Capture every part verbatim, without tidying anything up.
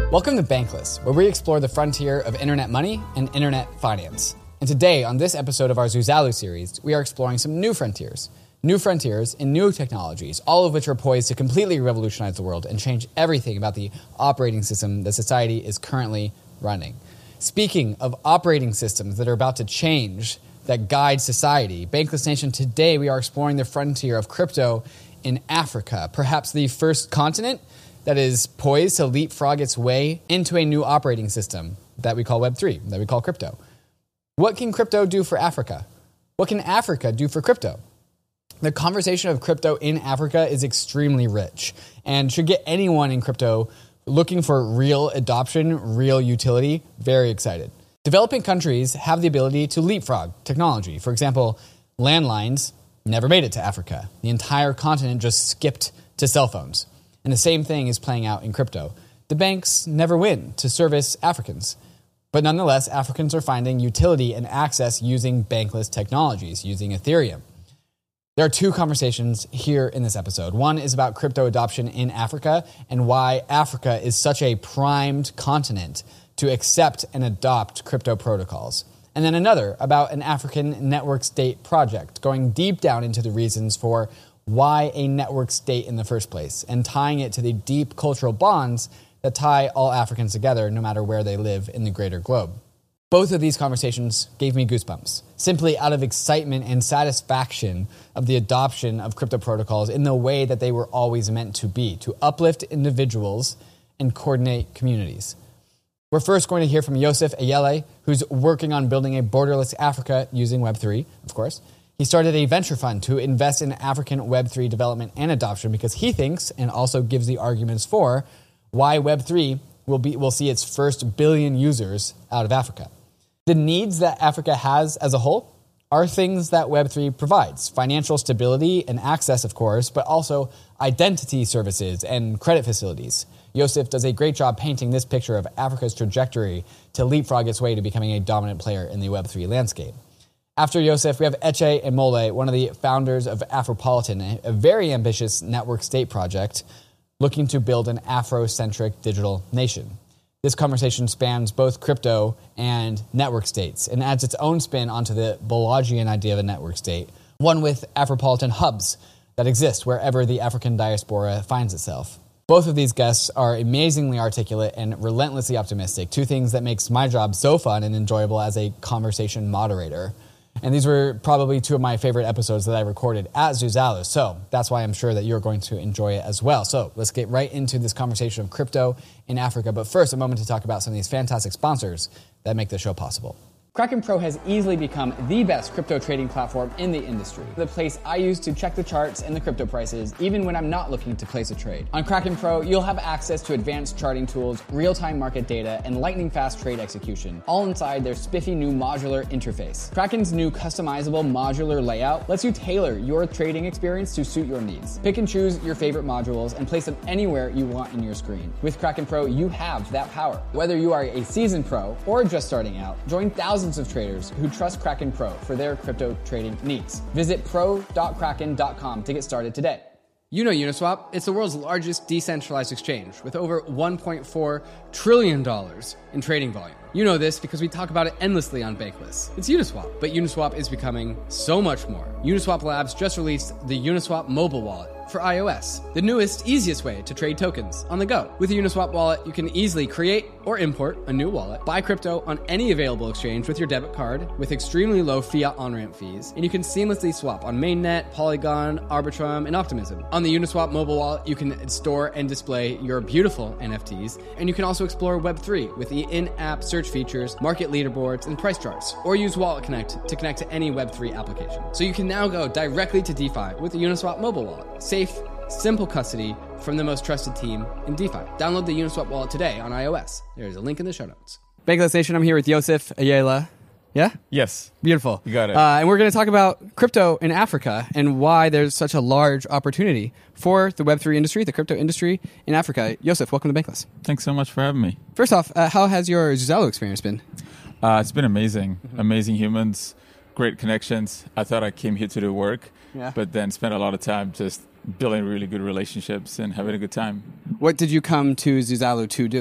Welcome to Bankless, where we explore the frontier of internet money and internet finance. And today, on this episode of our Zuzalu series, we are exploring some new frontiers. New frontiers and new technologies, all of which are poised to completely revolutionize the world and change everything about the operating system that society is currently running. Speaking of operating systems that are about to change, that guide society, Bankless Nation, today we are exploring the frontier of crypto in Africa, perhaps the first continent that is poised to leapfrog its way into a new operating system that we call Web three, that we call crypto. What can crypto do for Africa? What can Africa do for crypto? The conversation of crypto in Africa is extremely rich and should get anyone in crypto looking for real adoption, real utility, very excited. Developing countries have the ability to leapfrog technology. For example, landlines never made it to Africa. The entire continent just skipped to cell phones. And the same thing is playing out in crypto. The banks never win to service Africans. But nonetheless, Africans are finding utility and access using bankless technologies, using Ethereum. There are two conversations here in this episode. One is about crypto adoption in Africa and why Africa is such a primed continent to accept and adopt crypto protocols. And then another about an African network state project, going deep down into the reasons for why a network state in the first place, and tying it to the deep cultural bonds that tie all Africans together no matter where they live in the greater globe. Both of these conversations gave me goosebumps, simply out of excitement and satisfaction of the adoption of crypto protocols in the way that they were always meant to be, to uplift individuals and coordinate communities. We're first going to hear from Yosef Ayele, who's working on building a borderless Africa using Web three, of course. He started a venture fund to invest in African Web three development and adoption because he thinks, and also gives the arguments for, why Web three will be will see its first billion users out of Africa. The needs that Africa has as a whole are things that Web three provides. Financial stability and access, of course, but also identity services and credit facilities. Yosef does a great job painting this picture of Africa's trajectory to leapfrog its way to becoming a dominant player in the Web three landscape. After Yosef, we have Eche Emole, one of the founders of Afropolitan, a very ambitious network state project looking to build an Afro-centric digital nation. This conversation spans both crypto and network states and adds its own spin onto the Balajian idea of a network state, one with Afropolitan hubs that exist wherever the African diaspora finds itself. Both of these guests are amazingly articulate and relentlessly optimistic, two things that makes my job so fun and enjoyable as a conversation moderator. And these were probably two of my favorite episodes that I recorded at Zuzalu, so that's why I'm sure that you're going to enjoy it as well. So let's get right into this conversation of crypto in Africa. But first, a moment to talk about some of these fantastic sponsors that make the show possible. Kraken Pro has easily become the best crypto trading platform in the industry. The place I use to check the charts and the crypto prices, even when I'm not looking to place a trade. On Kraken Pro, you'll have access to advanced charting tools, real-time market data, and lightning-fast trade execution, all inside their spiffy new modular interface. Kraken's new customizable modular layout lets you tailor your trading experience to suit your needs. Pick and choose your favorite modules and place them anywhere you want in your screen. With Kraken Pro, you have that power. Whether you are a seasoned pro or just starting out, join thousands of traders who trust Kraken Pro for their crypto trading needs. Visit pro dot kraken dot com to get started today. You know Uniswap, it's the world's largest decentralized exchange with over one point four trillion dollars in trading volume. You know this because we talk about it endlessly on Bankless. It's Uniswap, but Uniswap is becoming so much more. Uniswap Labs just released the Uniswap mobile wallet for iOS, the newest, easiest way to trade tokens on the go. With the Uniswap wallet, you can easily create or import a new wallet, buy crypto on any available exchange with your debit card with extremely low fiat on-ramp fees, and you can seamlessly swap on Mainnet, Polygon, Arbitrum, and Optimism. On the Uniswap mobile wallet, you can store and display your beautiful N F Ts, and you can also explore Web three with the in-app search features, market leaderboards, and price charts, or use Wallet Connect to connect to any Web three application. So you can now go directly to DeFi with the Uniswap mobile wallet. Safe, simple custody from the most trusted team in DeFi. Download the Uniswap wallet today on iOS. There's a link in the show notes. Bankless Nation, I'm here with Yosef Ayele. Yeah? Yes. Beautiful. You got it. Uh, and we're going to talk about crypto in Africa and why there's such a large opportunity for the Web three industry, the crypto industry in Africa. Yosef, welcome to Bankless. Thanks so much for having me. First off, uh, how has your Zuzalu experience been? Uh, it's been amazing. Mm-hmm. Amazing humans, great connections. I thought I came here to do work, yeah. but then spent a lot of time just building really good relationships and having a good time. What did you come to Zuzalu to do?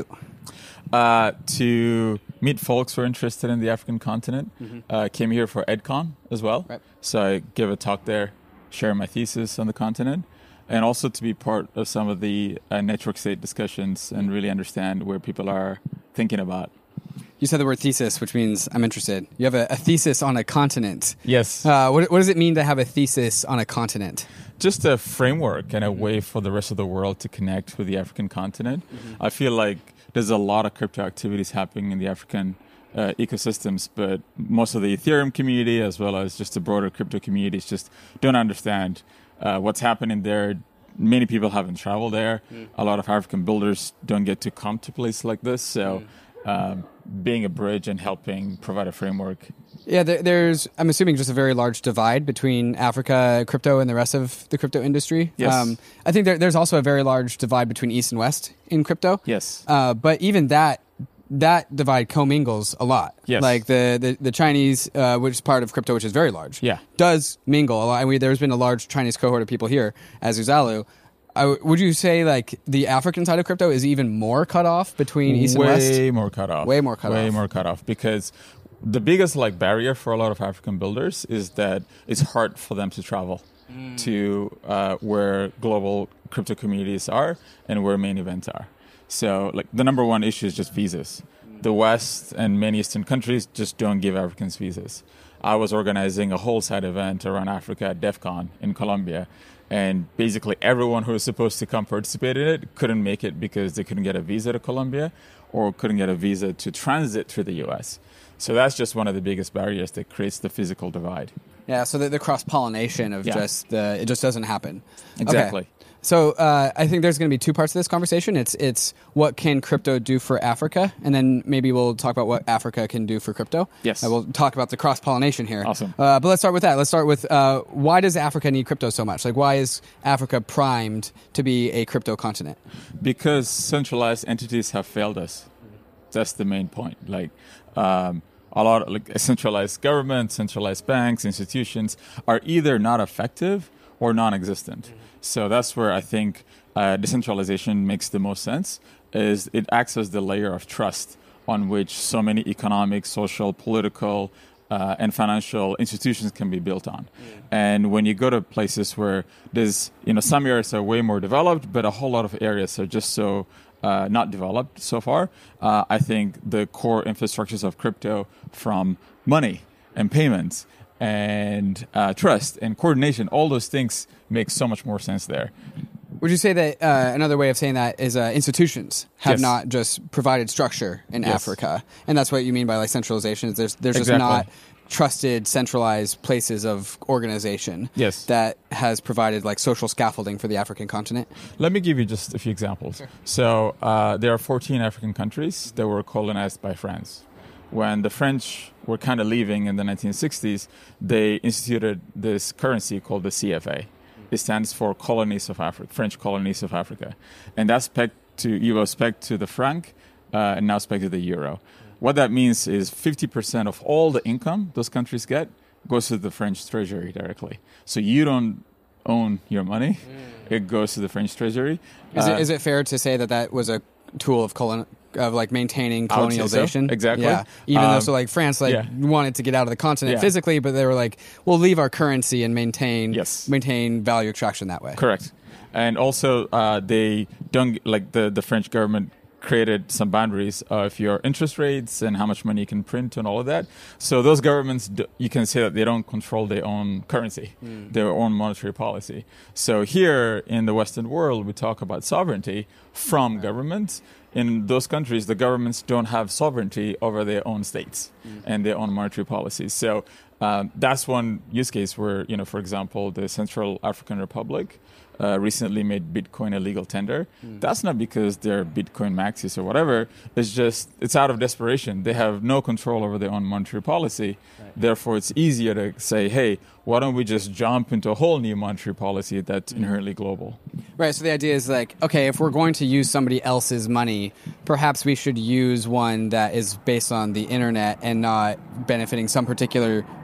Uh, to meet folks who are interested in the African continent. Mm-hmm. Uh, came here for EdCon as well. Right. So I give a talk there, share my thesis on the continent, and also to be part of some of the uh, network state discussions and really understand where people are thinking about. You said the word thesis, which means I'm interested. You have a, a thesis on a continent. Yes. Uh, what, what does it mean to have a thesis on a continent? Just a framework and a way for the rest of the world to connect with the African continent. Mm-hmm. I feel like there's a lot of crypto activities happening in the African uh, ecosystems, but most of the Ethereum community, as well as just the broader crypto communities, just don't understand uh, what's happening there. Many people haven't traveled there. Mm. A lot of African builders don't get to come to places like this. So mm. um, being a bridge and helping provide a framework. Yeah, there, there's, I'm assuming, just a very large divide between Africa crypto and the rest of the crypto industry. Yes. Um, I think there, there's also a very large divide between East and West in crypto. Yes. Uh, but even that that divide commingles a lot. Yes. Like the, the, the Chinese, uh, which is part of crypto, which is very large, yeah. does mingle a lot. I mean, there's been a large Chinese cohort of people here as Uzalu. I, would you say like the African side of crypto is even more cut off between East Way and West? Way more cut off. Way more cut Way off. Way more cut off because the biggest like barrier for a lot of African builders is that it's hard for them to travel mm. to uh, where global crypto communities are and where main events are. So like the number one issue is just visas. The West and many Eastern countries just don't give Africans visas. I was organizing a whole side event around Africa at DEF CON in Colombia, and basically everyone who was supposed to come participate in it couldn't make it because they couldn't get a visa to Colombia or couldn't get a visa to transit through the U S. So that's just one of the biggest barriers that creates the physical divide. Yeah, so the, the cross-pollination of yeah. just, uh, it just doesn't happen. Exactly. Okay. So uh, I think there's going to be two parts of this conversation. It's it's what can crypto do for Africa, and then maybe we'll talk about what Africa can do for crypto. Yes. Uh, we'll talk about the cross-pollination here. Awesome. Uh, but let's start with that. Let's start with uh, why does Africa need crypto so much? Like, why is Africa primed to be a crypto continent? Because centralized entities have failed us. That's the main point. Like, um, a lot of like centralized government, centralized banks, institutions are either not effective or non-existent. So that's where I think uh, decentralization makes the most sense, is it acts as the layer of trust on which so many economic, social, political, uh, and financial institutions can be built on. Mm. And when you go to places where there's, you know, some areas are way more developed, but a whole lot of areas are just so uh, not developed so far, uh, I think the core infrastructures of crypto, from money and payments and uh, trust and coordination, all those things make so much more sense there. Would you say that uh, another way of saying that is uh, institutions have yes. not just provided structure in yes. Africa, and that's what you mean by like centralization? Is there's there's exactly. just not trusted, centralized places of organization yes. that has provided like social scaffolding for the African continent? Let me give you just a few examples. Sure. So uh, there are fourteen African countries that were colonized by France. When the French were kind of leaving in the nineteen sixties, they instituted this currency called the C F A. It stands for Colonies of Africa, French Colonies of Africa. And that's pegged to, you go spec to the franc, uh, and now spec to the euro. What that means is fifty percent of all the income those countries get goes to the French treasury directly. So you don't own your money. Mm. It goes to the French treasury. Is, uh, it, is it fair to say that that was a tool of colon? Of like maintaining colonialization, so. Exactly. Yeah, even um, though so like France like yeah. wanted to get out of the continent yeah. physically, but they were like, we'll leave our currency and maintain yes. maintain value extraction that way. Correct. And also uh, they don't like the the French government created some boundaries of your interest rates and how much money you can print and all of that. So those governments, do, you can say that they don't control their own currency, mm. their own monetary policy. So here in the Western world, we talk about sovereignty from governments. In those countries, the governments don't have sovereignty over their own states mm. and their own monetary policies. So um, that's one use case where, you know, for example, the Central African Republic uh, recently made Bitcoin a legal tender. Mm. That's not because they're Bitcoin maxis or whatever. It's just, it's out of desperation. They have no control over their own monetary policy. Right. Therefore, it's easier to say, hey, why don't we just jump into a whole new monetary policy that's mm. inherently global? Right, so the idea is like, okay, if we're going to use somebody else's money, perhaps we should use one that is based on the internet and not benefiting some particular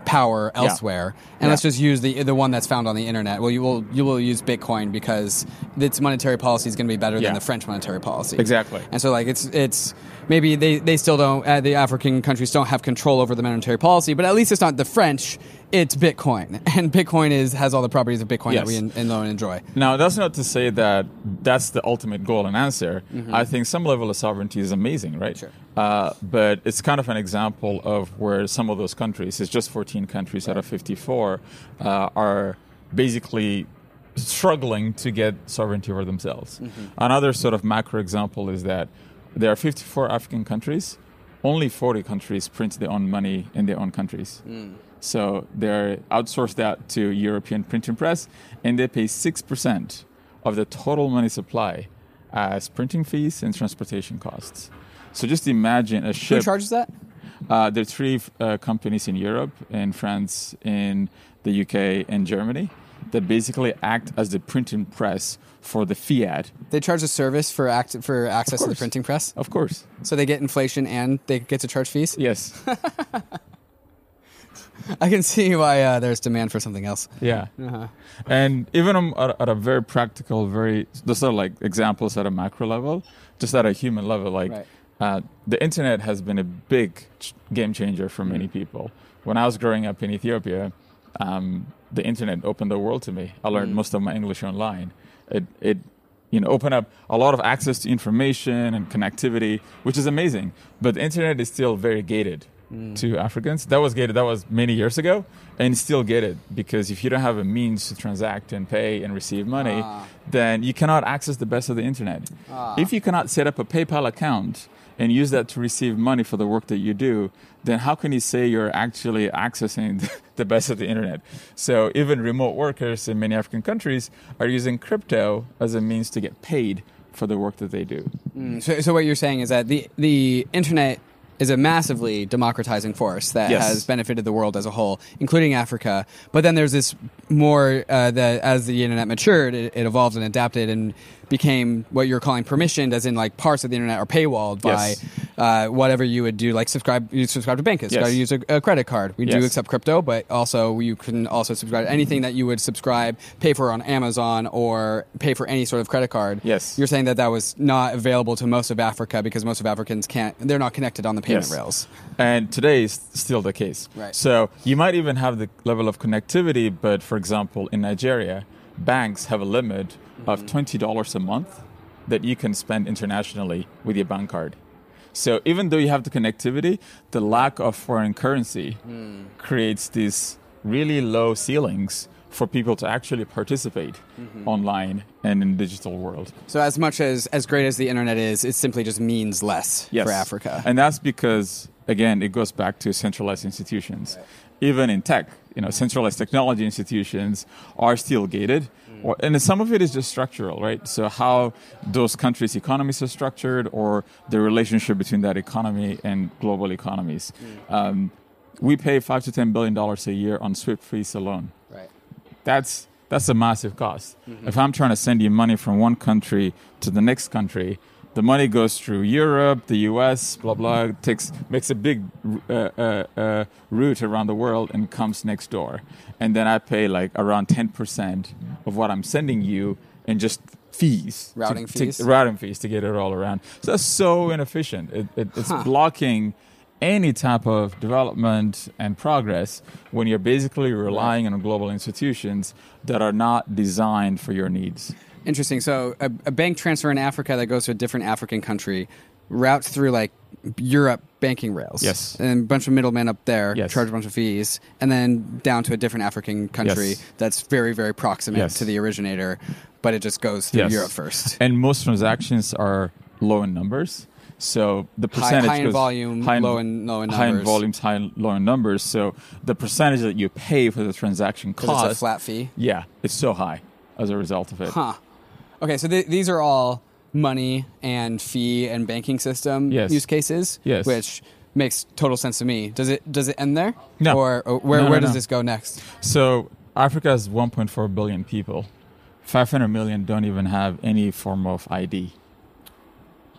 power elsewhere, Yeah. and Yeah. let's just use the the one that's found on the internet. Well, you will you will use Bitcoin because its monetary policy is going to be better Yeah. than the French monetary policy. Exactly. And so, like, it's it's maybe they, they still don't uh, the African countries don't have control over the monetary policy, but at least it's not the French. It's Bitcoin, and Bitcoin is has all the properties of Bitcoin Yes. that we en- en- know and enjoy. Now, that's not to say that that's the ultimate goal and answer. Mm-hmm. I think some level of sovereignty is amazing, right? Sure. Uh, but it's kind of an example of where some of those countries, it's just fourteen countries out of fifty-four, uh, are basically struggling to get sovereignty over themselves. Mm-hmm. Another sort of macro example is that there are fifty-four African countries, only forty countries print their own money in their own countries. Mm. So they're outsourced that to European printing press, and they pay six percent of the total money supply as printing fees and transportation costs. So just imagine a Who ship. charges that? Uh, there are three uh, companies in Europe, in France, in the U K, and Germany that basically act as the printing press for the fiat. They charge a service for act for access to the course. printing press, Of course. so they get inflation and they get to charge fees. Yes. I can see why uh, there's demand for something else. Yeah. Uh-huh. And even um, at, at a very practical, very, those are like examples at a macro level, just at a human level, like Right. uh, the internet has been a big ch- game changer for many people. When I was growing up in Ethiopia, um, the internet opened the world to me. I learned Mm. most of my English online. It, it, you know, opened up a lot of access to information and connectivity, which is amazing. But the internet is still very gated to Africans. That was gated. That was many years ago, and it's still gated because if you don't have a means to transact and pay and receive money, Ah. then you cannot access the best of the internet. Ah. If you cannot set up a PayPal account and use that to receive money for the work that you do, then how can you say you're actually accessing the best of the internet? So even remote workers in many African countries are using crypto as a means to get paid for the work that they do. Mm, So, so what you're saying is that the the internet is a massively democratizing force that Yes. has benefited the world as a whole, including Africa. But then there's this more uh, that as the internet matured, it, it evolved and adapted and became what you're calling permissioned, as in like parts of the internet are paywalled by Yes. uh, whatever you would do, like subscribe. You subscribe to Bankit, Yes. got to use a, a credit card. We do Yes. accept crypto, but also you can also subscribe to anything that you would subscribe, pay for on Amazon or pay for any sort of credit card. Yes. You're saying that that was not available to most of Africa because most of Africans can't, they're not connected on the payment Yes. rails. And today is still the case. Right. So you might even have the level of connectivity, but for example, in Nigeria, banks have a limit of twenty dollars a month that you can spend internationally with your bank card. So even though you have the connectivity, the lack of foreign currency creates these really low ceilings for people to actually participate online and in the digital world. So as much as, as great as the internet is, it simply just means less Yes. for Africa. And that's because, again, it goes back to centralized institutions. Even in tech, you know, centralized technology institutions are still gated. Or, and some of it is just structural, right? So how those countries' economies are structured or the relationship between that economy and global economies. Um, we pay five to ten billion dollars a year on SWIFT fees alone. Right. That's that's a massive cost. If I'm trying to send you money from one country to the next country, the money goes through Europe, the U S, blah blah, takes makes a big uh, uh, uh, route around the world and comes next door, and then I pay like around ten percent of what I'm sending you in just fees, Routing to, fees? to, routing fees to get it all around. So that's so inefficient. It, it, it's Huh. blocking any type of development and progress when you're basically relying on global institutions that are not designed for your needs. Interesting. So a, a bank transfer in Africa that goes to a different African country routes through like Europe banking rails. Yes. And a bunch of middlemen up there Yes. charge a bunch of fees, and then down to a different African country Yes. that's very, very proximate Yes. to the originator, but it just goes through Yes. Europe first. And most transactions are low in numbers. So the High, percentage high in goes volume, high in, low in low in high in numbers. volumes, high in low in numbers. So the percentage that you pay for the transaction because cost, it's a flat fee. yeah, it's so high as a result of it. Huh. Okay, so th- these are all money and fee and banking system Yes. use cases, Yes. which makes total sense to me. Does it does it end there? No. Or, or where No, no, where does no. this go next? So Africa has one point four billion people. five hundred million don't even have any form of I D. Okay.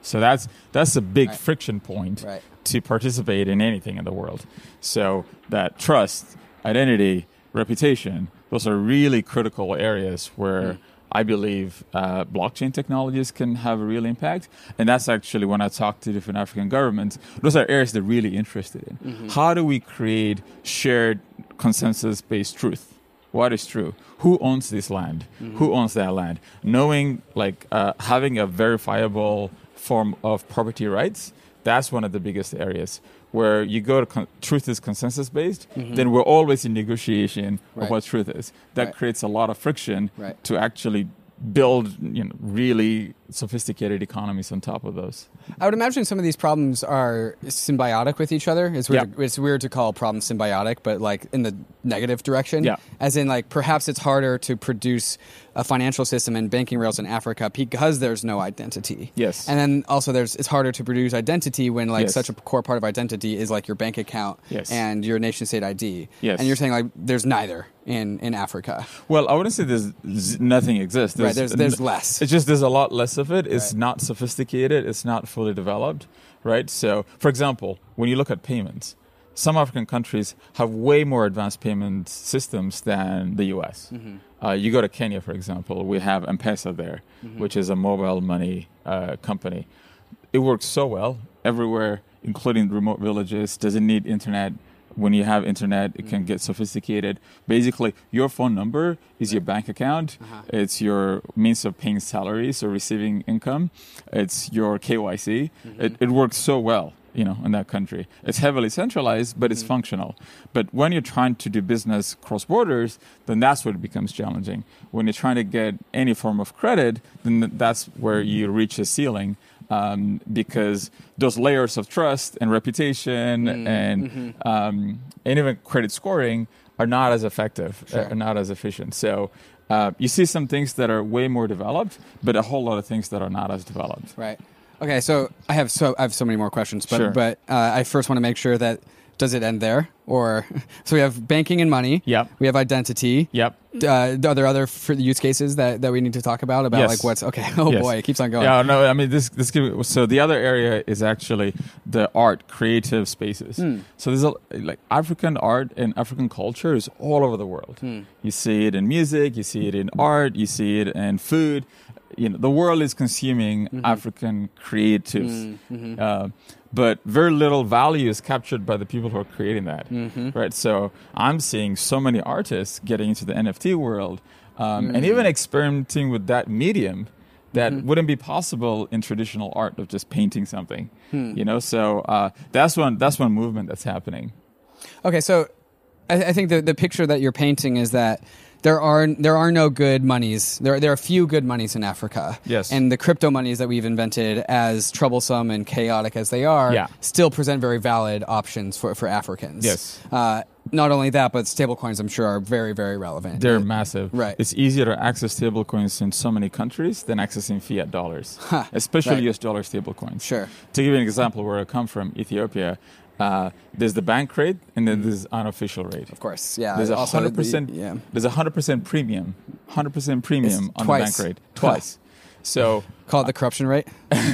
So that's that's a big Right. friction point Right. to participate in anything in the world. So that trust, identity, reputation, those are really critical areas where Mm. I believe uh, blockchain technologies can have a real impact. And that's actually when I talk to different African governments, those are areas they're really interested in. Mm-hmm. How do we create shared consensus-based truth? What is true? Who owns this land? Mm-hmm. Who owns that land? Knowing, like, uh, having a verifiable form of property rights, that's one of the biggest areas where you go to con- truth is consensus based, Mhm. then we're always in negotiation Right. of what truth is. That Right. creates a lot of friction Right. to actually build, you know, really sophisticated economies on top of those. I would imagine some of these problems are symbiotic with each other. It's weird, Yeah. to, it's weird to call problems symbiotic, but like in the negative direction. Yeah. As in, like, perhaps it's harder to produce a financial system and banking rails in Africa because there's no identity. Yes. And then also there's it's harder to produce identity when like Yes. such a core part of identity is like your bank account Yes. and your nation state I D. Yes. And you're saying like there's neither in, in Africa. Well, I wouldn't say there's z- nothing exists. Right, there's- there's less. It's just there's a lot less of it. It's Right. not sophisticated. It's not fully developed, right? So, for example, when you look at payments, some African countries have way more advanced payment systems than the U S. Mm-hmm. Uh, you go to Kenya, for example, we have M-Pesa there, Mm-hmm. which is a mobile money uh, company. It works so well everywhere, including remote villages. Doesn't need internet. When you have internet, it can get sophisticated. Basically, your phone number is your bank account. Uh-huh. It's your means of paying salaries or receiving income. It's your K Y C. It, it works so well, you know, in that country. It's heavily centralized, but it's functional. But when you're trying to do business cross borders, then that's where it becomes challenging. When you're trying to get any form of credit, then that's where you reach a ceiling. Um, because those layers of trust and reputation and um, and even credit scoring are not as effective, Sure. are not as efficient. So uh, you see some things that are way more developed, but a whole lot of things that are not as developed. Right. Okay, so I have so I have so many more questions, but Sure. but uh, I first want to make sure that does it end there or so we have banking and money. Yep. We have identity. Yep. Uh, are there other f- use cases that, that we need to talk about about Yes. like what's okay? Oh Yes. boy, it keeps on going. Yeah, no, I mean this. This could, so the other area is actually the art, creative spaces. Hmm. So there's a, like African art and African culture is all over the world. Hmm. You see it in music, you see it in art, you see it in food. You know, the world is consuming Mm-hmm. African creatives, Mm-hmm. uh, but very little value is captured by the people who are creating that. Mm-hmm. Right. So I'm seeing so many artists getting into the N F T world, um, and Mm. even experimenting with that medium that Mm-hmm. wouldn't be possible in traditional art of just painting something. Hmm. You know, so uh, that's one that's one movement that's happening. Okay, so I, I think the the picture that you're painting is that there are there are no good monies. There there are few good monies in Africa. Yes. And the crypto monies that we've invented, as troublesome and chaotic as they are, Yeah. still present very valid options for, for Africans. Yes. Uh, not only that, but stablecoins, I'm sure, are very very relevant. They're massive. Right. It's easier to access stablecoins in so many countries than accessing fiat dollars, Huh. especially Right. U S dollar stablecoins. Sure. To give you an example, where I come from, Ethiopia, uh, there's the bank rate and then there's unofficial rate. Of course. Yeah. There's a Also hundred the- percent. Yeah. There's a hundred percent premium. Hundred percent premium It's on twice. the bank rate Huh. twice. So, Call it the corruption rate.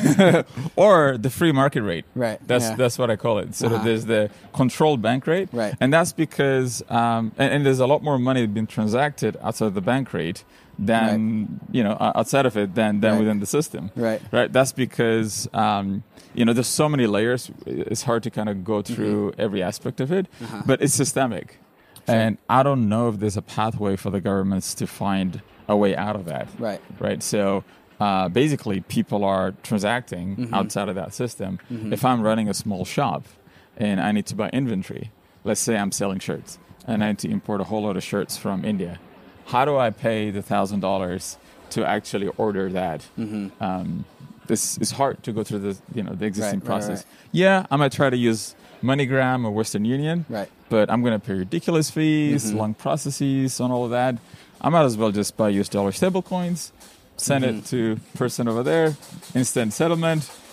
or the free market rate. Right. That's yeah. that's what I call it. So Uh-huh. there's the controlled bank rate, Right. and that's because um, and, and there's a lot more money being transacted outside the bank rate than you know o- outside of it than than Right. within the system. Right. Right. That's because um, you know there's so many layers. It's hard to kind of go through every aspect of it, Uh-huh. but it's systemic, and I don't know if there's a pathway for the governments to find a way out of that. Right. Right. So uh, basically, people are transacting Mm-hmm. outside of that system. If I'm running a small shop and I need to buy inventory, let's say I'm selling shirts and I need to import a whole lot of shirts from India, how do I pay the thousand dollars to actually order that? Mm-hmm. Um, this is hard to go through the you know the existing Right, right, process. right. Yeah, I might try to use MoneyGram or Western Union, Right. but I'm going to pay ridiculous fees, Mhm. long processes, and all of that. I might as well just buy U S dollar stablecoins, send Mhm. it to person over there, instant settlement,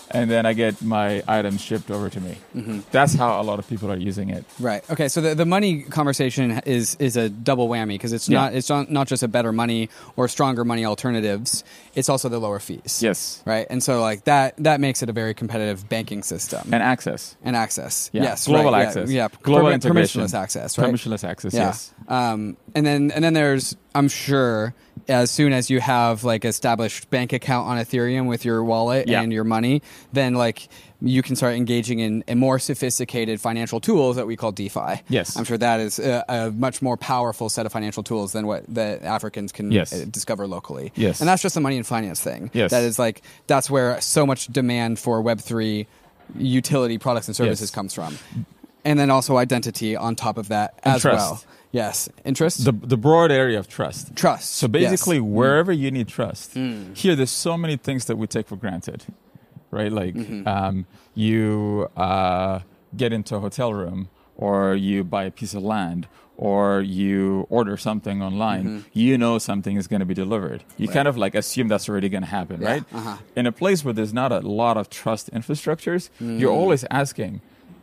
and then I get my items shipped over to me. Mm-hmm. That's how a lot of people are using it. Right. Okay. So the, the money conversation is is a double whammy because it's Yeah. not it's not, not just a better money or stronger money alternatives. It's also the lower fees. Yes. Right. And so like that that makes it a very competitive banking system And access. and access. Yeah. Yes. Global right, access. Yeah. yeah. Global Permi- integration. Permissionless access. Right. Permissionless access. Yeah. Yes. Um, and then and then there's I'm sure as soon as you have like established bank account on Ethereum with your wallet Yeah. and your money, then like you can start engaging in, in more sophisticated financial tools that we call DeFi. Yes. I'm sure that is a, a much more powerful set of financial tools than what the Africans can Yes. uh, discover locally. Yes. And that's just the money and finance thing. Yes. That is like that's where so much demand for Web three utility products and services Yes. comes from. And then also identity on top of that And as trust. well. Yes. Interest? The the broad area of trust. Trust. So basically, Yes. wherever you need trust, Mm. here there's so many things that we take for granted, right? Like Mm-hmm. um, you uh, get into a hotel room, or you buy a piece of land, or you order something online. Mm-hmm. You know something is going to be delivered. You kind of like assume that's already going to happen, Yeah, right? uh-huh. In a place where there's not a lot of trust infrastructures, you're always asking.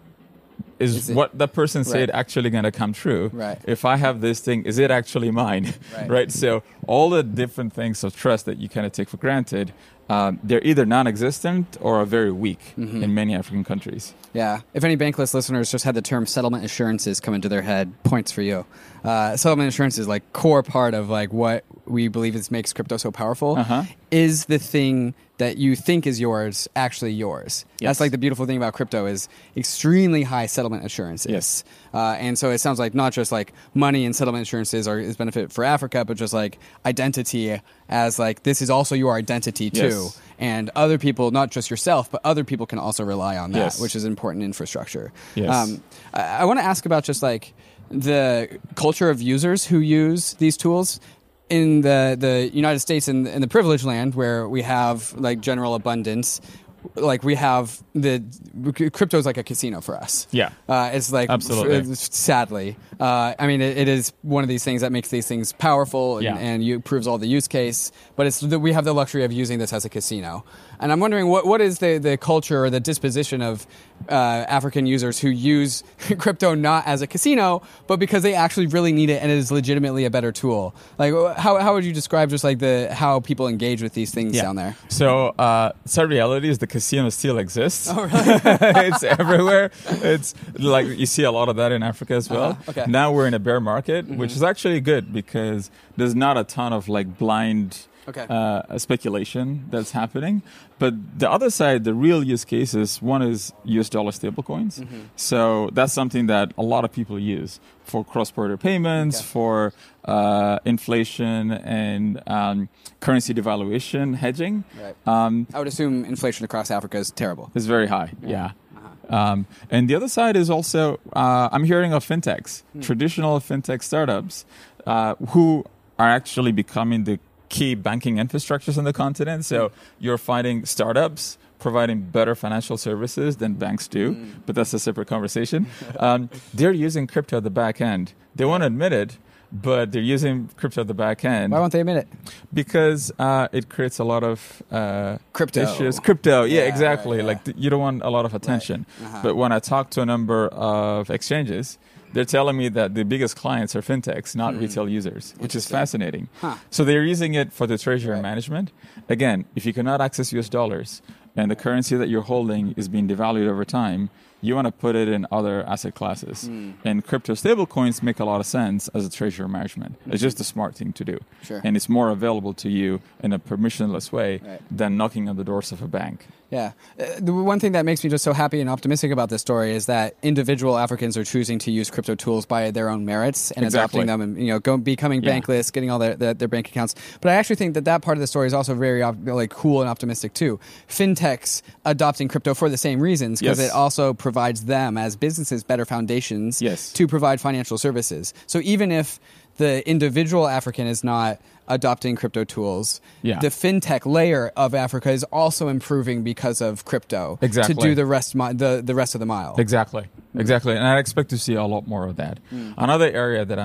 Is, Mm. Is it- what the person said Right. actually going to come true? Right. If I have this thing, is it actually mine? Right. right? So all the different things of trust that you kind of take for granted, um, they're either non-existent or are very weak Mm-hmm. in many African countries. Yeah. If any Bankless listeners just had the term settlement assurances come into their head, points for you. Uh, settlement assurance is like core part of like what we believe is makes crypto so powerful. Uh-huh. Is the thing that you think is yours actually yours? Yes. That's like the beautiful thing about crypto is extremely high settlement assurances. Yes. Uh, and so it sounds like not just like money and settlement assurances are is benefit for Africa, but just like identity as like this is also your identity too. Yes. And other people, not just yourself, but other people can also rely on that, Yes. which is important infrastructure. Yes. Um, I, I want to ask about just like the culture of users who use these tools in the, the United States and in, in the privileged land where we have like general abundance. Like we have the crypto is like a casino for us. Yeah. uh, it's like Absolutely. f- sadly, uh, I mean, it, it is one of these things that makes these things powerful and, Yeah. and you proves all the use case. But it's the, we have the luxury of using this as a casino. And I'm wondering what what is the, the culture or the disposition of uh, African users who use crypto not as a casino, but because they actually really need it and it is legitimately a better tool. Like how how would you describe just like the how people engage with these things down there? So, uh, sad reality is the casino still exists. Oh, really? It's everywhere. It's like you see a lot of that in Africa as well. Uh-huh. Okay. Now we're in a bear market, which is actually good because there's not a ton of like blind Okay. uh, speculation that's happening. But the other side, the real use cases, one is U S dollar stablecoins. Mm-hmm. So that's something that a lot of people use for cross-border payments, Okay. for uh, inflation and um, currency devaluation hedging. Right. Um, I would assume inflation across Africa is terrible. is very high. Yeah. Uh-huh. Um, and the other side is also, uh, I'm hearing of fintechs, Hmm. traditional fintech startups, uh, who are actually becoming the key banking infrastructures on the continent. So Hmm. you're finding startups providing better financial services than banks do, Hmm. but that's a separate conversation. Um, they're using crypto at the back end. They won't admit it, but they're using crypto at the back end Why won't they admit it? because uh, it creates a lot of uh, Crypto. issues. Crypto, yeah, Yeah, exactly. right, yeah. Like th- you don't want a lot of attention. Uh-huh. But when I talk to a number of exchanges, they're telling me that the biggest clients are fintechs, not retail users, which is Hmm. Interesting. fascinating. Huh. So they're using it for the treasury Right. management. Again, if you cannot access U S dollars and the currency that you're holding is being devalued over time, you want to put it in other asset classes. Hmm. And crypto stablecoins make a lot of sense as a treasury management. It's just a smart thing to do. Sure. And it's more available to you in a permissionless way Right. than knocking on the doors of a bank. Yeah. Uh, the one thing that makes me just so happy and optimistic about this story is that individual Africans are choosing to use crypto tools by their own merits and Exactly. adopting them and, you know, go, becoming Yeah. bankless, getting all their, their, their bank accounts. But I actually think that that part of the story is also very op- like cool and optimistic too. Fintechs adopting crypto for the same reasons because Yes. it also provides them as businesses better foundations Yes. to provide financial services. So even if the individual African is not adopting crypto tools, Yeah. the fintech layer of Africa is also improving because of crypto Exactly. to do the rest mi- the the rest of the mile. Exactly. Exactly. And I expect to see a lot more of that. Another area that I'm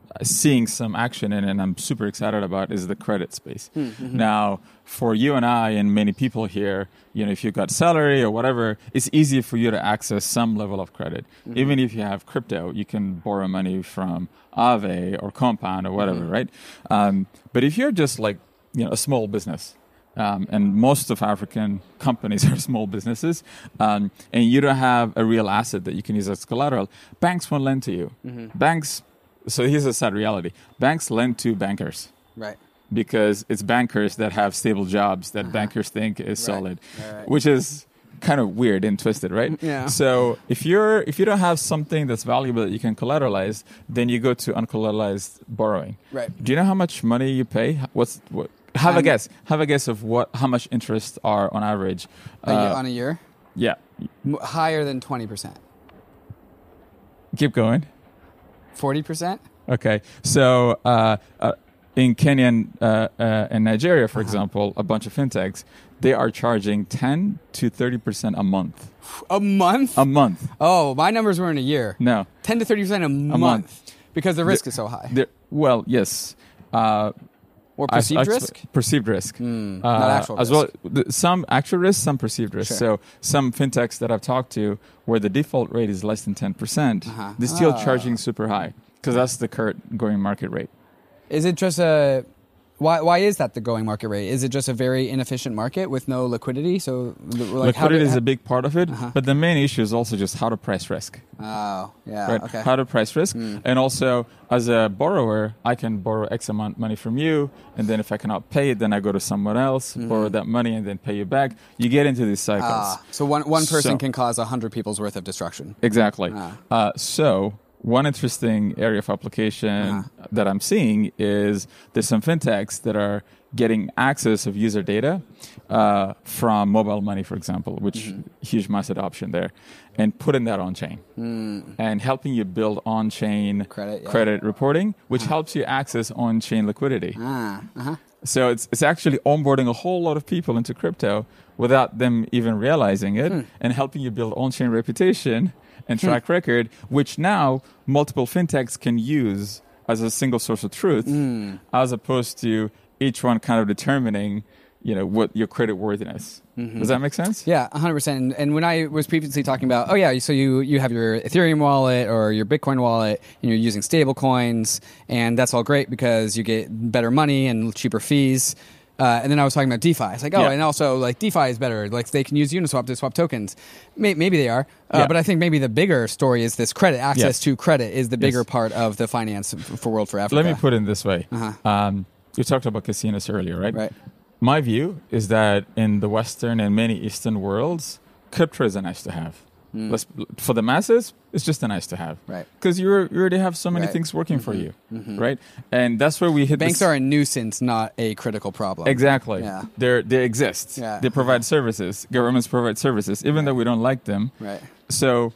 seeing some action in, and I'm super excited about, is the credit space. Mm-hmm. Now, for you and I and many people here, you know, if you've got salary or whatever, it's easy for you to access some level of credit. Mm-hmm. Even if you have crypto, you can borrow money from Aave or Compound or whatever, mm-hmm. right? Um, but if you're just like, you know, a small business, Um, and most of African companies are small businesses, um, and you don't have a real asset that you can use as collateral, banks won't lend to you. Mm-hmm. Banks, so here's a sad reality. Banks lend to bankers. Right. Because it's bankers that have stable jobs that uh-huh. bankers think is right. solid, right. which is kind of weird and twisted, right? Yeah. So if you're if you don't have something that's valuable that you can collateralize, then you go to uncollateralized borrowing. Right. Do you know how much money you pay? What's what? Have I'm, a guess. Have a guess of what how much interest are on average uh, uh, on a year. Yeah, M- higher than twenty percent. Keep going. Forty percent. Okay, so uh, uh, in Kenya and, uh, uh, and Nigeria, for uh-huh. example, a bunch of fintechs, they are charging ten to thirty percent a month. A month? A month. Oh, my numbers were in a year. No, ten to thirty percent a, a month. month because the risk the, is so high. The, well, yes. Uh, Or perceived I, I, risk? Perceived risk. Mm, uh, not actual as risk. well, the, some actual risk, some perceived risk. Sure. So some fintechs that I've talked to where the default rate is less than ten percent, uh-huh. they're still oh. charging super high because that's the current going market rate. Is it just a... Why Why is that the going market rate? Is it just a very inefficient market with no liquidity? So like liquidity do, is a big part of it, uh-huh. but the main issue is also just how to price risk. Oh, yeah, right? okay. How to price risk, mm. and also as a borrower, I can borrow X amount of money from you, and then if I cannot pay it, then I go to someone else, mm. borrow that money, and then pay you back. You get into these cycles. Ah, so one one person so, can cause a hundred people's worth of destruction. Exactly. Ah. Uh, so. One interesting area of application uh-huh. that I'm seeing is there's some fintechs that are getting access of user data uh, from mobile money, for example, which mm-hmm. huge mass adoption there, and putting that on chain mm. and helping you build on chain credit, yeah. credit reporting, which uh-huh. helps you access on chain liquidity. Ah. Uh-huh. So it's it's actually onboarding a whole lot of people into crypto without them even realizing it, hmm. and helping you build on chain reputation and track hmm. record, which now multiple fintechs can use as a single source of truth, mm. as opposed to each one kind of determining, you know, what your credit worthiness. Mm-hmm. Does that make sense? Yeah, one hundred percent. And, and when I was previously talking about, oh yeah, so you, you have your Ethereum wallet or your Bitcoin wallet, and you're using stable coins, and that's all great because you get better money and cheaper fees. Uh, and then I was talking about DeFi. It's like, oh, yeah. and also like DeFi is better. Like they can use Uniswap to swap tokens. May- maybe they are, uh, yeah. but I think maybe the bigger story is this credit. Access yes. to credit is the bigger yes. part of the finance for World for Africa. Let me put it in this way. Uh-huh. Um, you talked about casinos earlier, right? Right. My view is that in the Western and many Eastern worlds, crypto is a nice to have. Mm. Let's, for the masses, it's just a nice to have. Right. Because you you already have so many right. things working mm-hmm. for you. Mm-hmm. Right? And that's where we hit Banks this. are a nuisance, not a critical problem. Exactly. Yeah. They're, they exist. Yeah. They provide services. Governments provide services, even right. though we don't like them. Right. So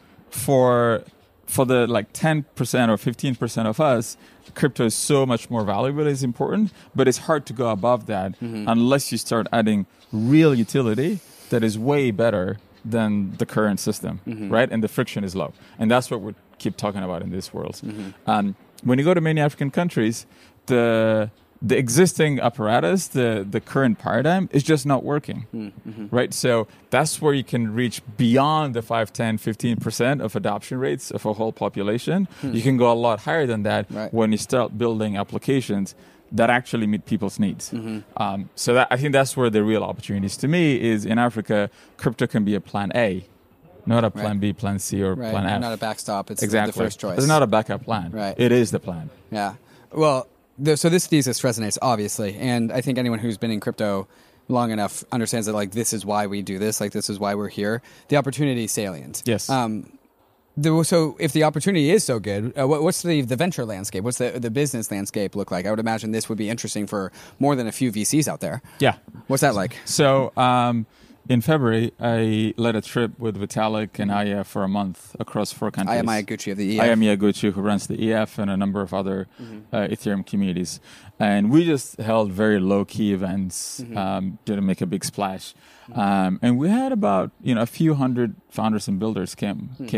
for for the like ten percent or fifteen percent of us, crypto is so much more valuable, it's important, but it's hard to go above that mm-hmm. unless you start adding real utility that is way better than the current system, mm-hmm. right? And the friction is low. And that's what we keep talking about in these worlds. Mm-hmm. Um, when you go to many African countries, the the existing apparatus, the, the current paradigm is just not working, mm-hmm. right? So that's where you can reach beyond the five, ten, fifteen percent of adoption rates of a whole population. Mm. You can go a lot higher than that right. when you start building applications that actually meet people's needs. Mm-hmm. Um, so that, I think that's where the real opportunities to me is in Africa, crypto can be a plan A, not a plan right. B, plan C, or right. plan F. Not a backstop. It's exactly. the first choice. It's not a backup plan. Right. It is the plan. Yeah. Well, the, so this thesis resonates, obviously. And I think anyone who's been in crypto long enough understands that, like, this is why we do this. Like, this is why we're here. The opportunity is salient. Yes. Um, The, so if the opportunity is so good, uh, what, what's the, the venture landscape? What's the, the business landscape look like? I would imagine this would be interesting for more than a few V Cs out there. Yeah. What's that like? So um, in February, I led a trip with Vitalik and Aya for a month across four countries. Aya Miyaguchi of the E F. Aya Miyaguchi, who runs the E F and a number of other mm-hmm. uh, Ethereum communities. And we just held very low-key events, mm-hmm. um, didn't make a big splash. Mm-hmm. Um, and we had about, you know, a few hundred founders and builders came mm-hmm. came up.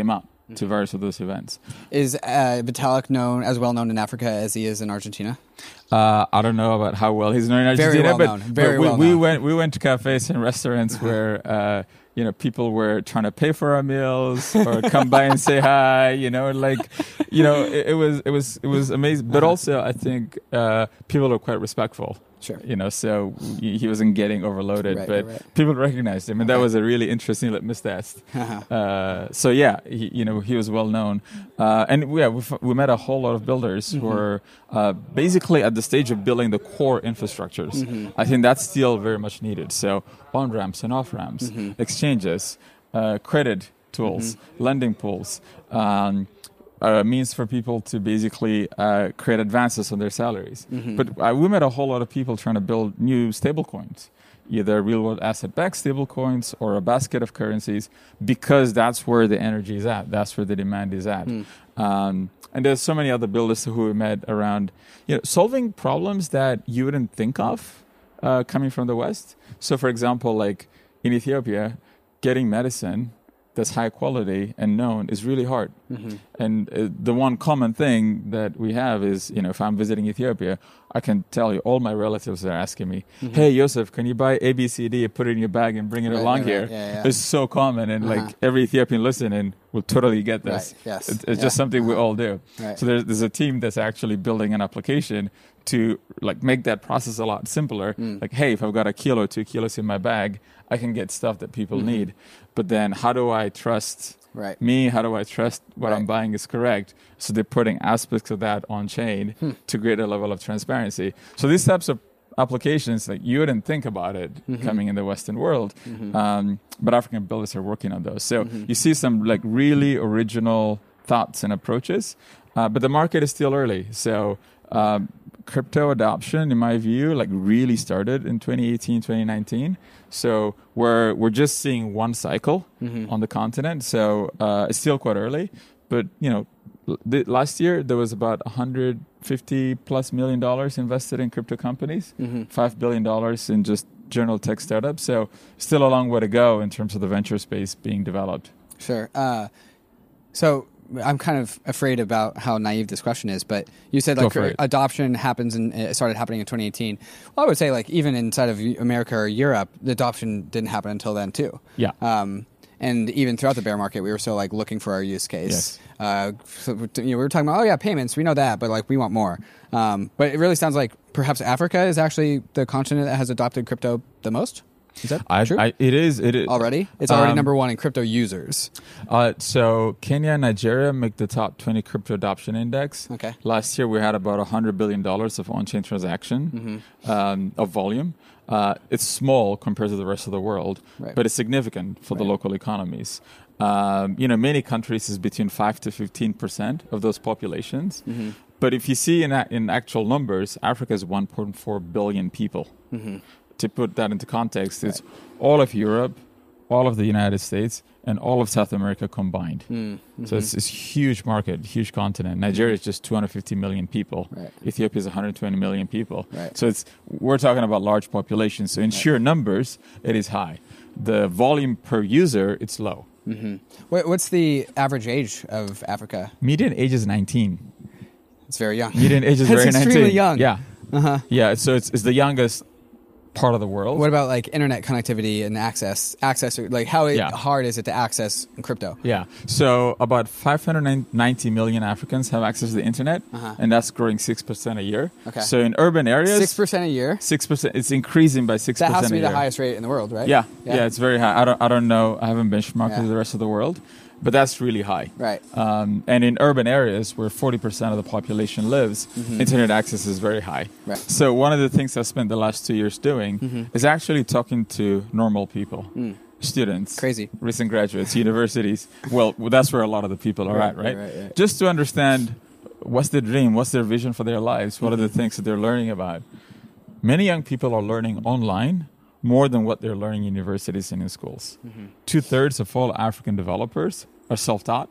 to various of those events. Is uh, Vitalik known as well known in Africa as he is in Argentina? Uh, I don't know about how well he's known in Argentina, Very well but, known. Very but we, well we known. went we went to cafes and restaurants where uh, you know people were trying to pay for our meals or come by and say hi. You know, like you know, it, it was it was it was amazing. But also, I think uh, people are quite respectful. Sure. You know, so he he wasn't getting overloaded, Right, but right, right. people recognized him, and that Okay. was a really interesting litmus test. Uh-huh. Uh, so yeah, he, you know, he was well known, uh, and yeah, we, f- we met a whole lot of builders Mm-hmm. who were uh, basically at the stage of building the core infrastructures. Mm-hmm. I think that's still very much needed. So on ramps and off ramps, Mm-hmm. exchanges, uh, credit tools, lending pools. Um, uh, means for people to basically uh, create advances on their salaries. Mm-hmm. But uh, we met a whole lot of people trying to build new stablecoins, either real-world asset-backed stablecoins or a basket of currencies, because that's where the energy is at. That's where the demand is at. Mm. Um, and there's so many other builders who we met around, you know, solving problems that you wouldn't think of uh, coming from the West. So, for example, like in Ethiopia, getting medicine that's high quality and known is really hard. Mm-hmm. And uh, the one common thing that we have is, you know, if I'm visiting Ethiopia, I can tell you all my relatives are asking me, Mm-hmm. hey, Yosef, can you buy A B C D, put it in your bag and bring it Right, along right, here? right. Yeah, yeah. It's so common. And Uh-huh. like every Ethiopian listening will totally get this. Right, yes. It's, it's Yeah. just something we all do. Right. So there's, there's a team that's actually building an application to like make that process a lot simpler. Mm. Like, hey, if I've got a kilo, two kilos in my bag, I can get stuff that people Mm-hmm. need. But then how do I trust Right. me? How do I trust what I'm Right. buying is correct? So they're putting aspects of that on chain Hmm. to create a level of transparency. So these types of applications, like you wouldn't think about it Mhm. coming in the Western world, Mhm. um, but African builders are working on those. So Mhm. you see some like really original thoughts and approaches, uh, but the market is still early. So um, crypto adoption, in my view, like really started in twenty eighteen, twenty nineteen. So we're we're just seeing one cycle Mhm. on the continent. So uh, it's still quite early, but you know, l- the, last year there was about one hundred fifty plus million dollars invested in crypto companies, Mhm. five billion dollars in just general tech startups. So still a long way to go in terms of the venture space being developed. Sure. Uh, so I'm kind of afraid about how naive this question is, but you said Go like for it. adoption happens and it started happening in twenty eighteen. Well, I would say like even inside of America or Europe, the adoption didn't happen until then too. Yeah. Um, and even throughout the bear market, we were still like looking for our use case. Yes. Uh, so, you know, we were talking about, oh yeah, payments, we know that, but like we want more. Um, but it really sounds like perhaps Africa is actually the continent that has adopted crypto the most. Is that I, true? I, it is. It is already? It's already Um, number one in crypto users. Uh, so Kenya and Nigeria make the top twenty crypto adoption index. Okay. Last year we had about one hundred billion dollars of on-chain transaction Mm-hmm. um, of volume. Uh, it's small compared to the rest of the world, Right. but it's significant for the Right. local economies. Um, you know, many countries is between five to fifteen percent of those populations. Mm-hmm. But if you see in, a- in actual numbers, Africa is one point four billion people. Mm-hmm. To put that into context, it's all of Europe, all of the United States, and all of South America combined. Mm-hmm. So it's this huge market, huge continent. Nigeria is just two hundred fifty million people. Right. Ethiopia is one hundred twenty million people. Right. So it's we're talking about large populations. So in sheer numbers, it is high. The volume per user, it's low. Mm-hmm. What, what's the average age of Africa? Median age is nineteen. It's very young. Median age is That's very extremely nineteen. young. Yeah. Uh-huh. Yeah. So it's it's the youngest part of the world. What about like internet connectivity and access? Access, like how it, Yeah. hard is it to access crypto? Yeah. So about five hundred ninety million Africans have access to the internet, Uh-huh. and that's growing six percent a year. Okay. So in urban areas, Six percent a year. six percent. It's increasing by six That percent has to be a the year. highest rate in the world, right? Yeah. yeah, It's very high. I don't, I don't know. I haven't benchmarked Yeah. with the rest of the world, but that's really high. Right. Um, and in urban areas where forty percent of the population lives, internet access is very high. Mm-hmm. Right. So one of the things I've spent the last two years doing Mm-hmm. is actually talking to normal people, students, Mm. Crazy. recent graduates, universities. Well, that's where a lot of the people are Right, at, right? right, right, right. Just to understand what's their dream, what's their vision for their lives, what are the things that they're learning about. Many young people are learning online more than what they're learning in universities and in schools. Mm-hmm. Two thirds of all African developers are self-taught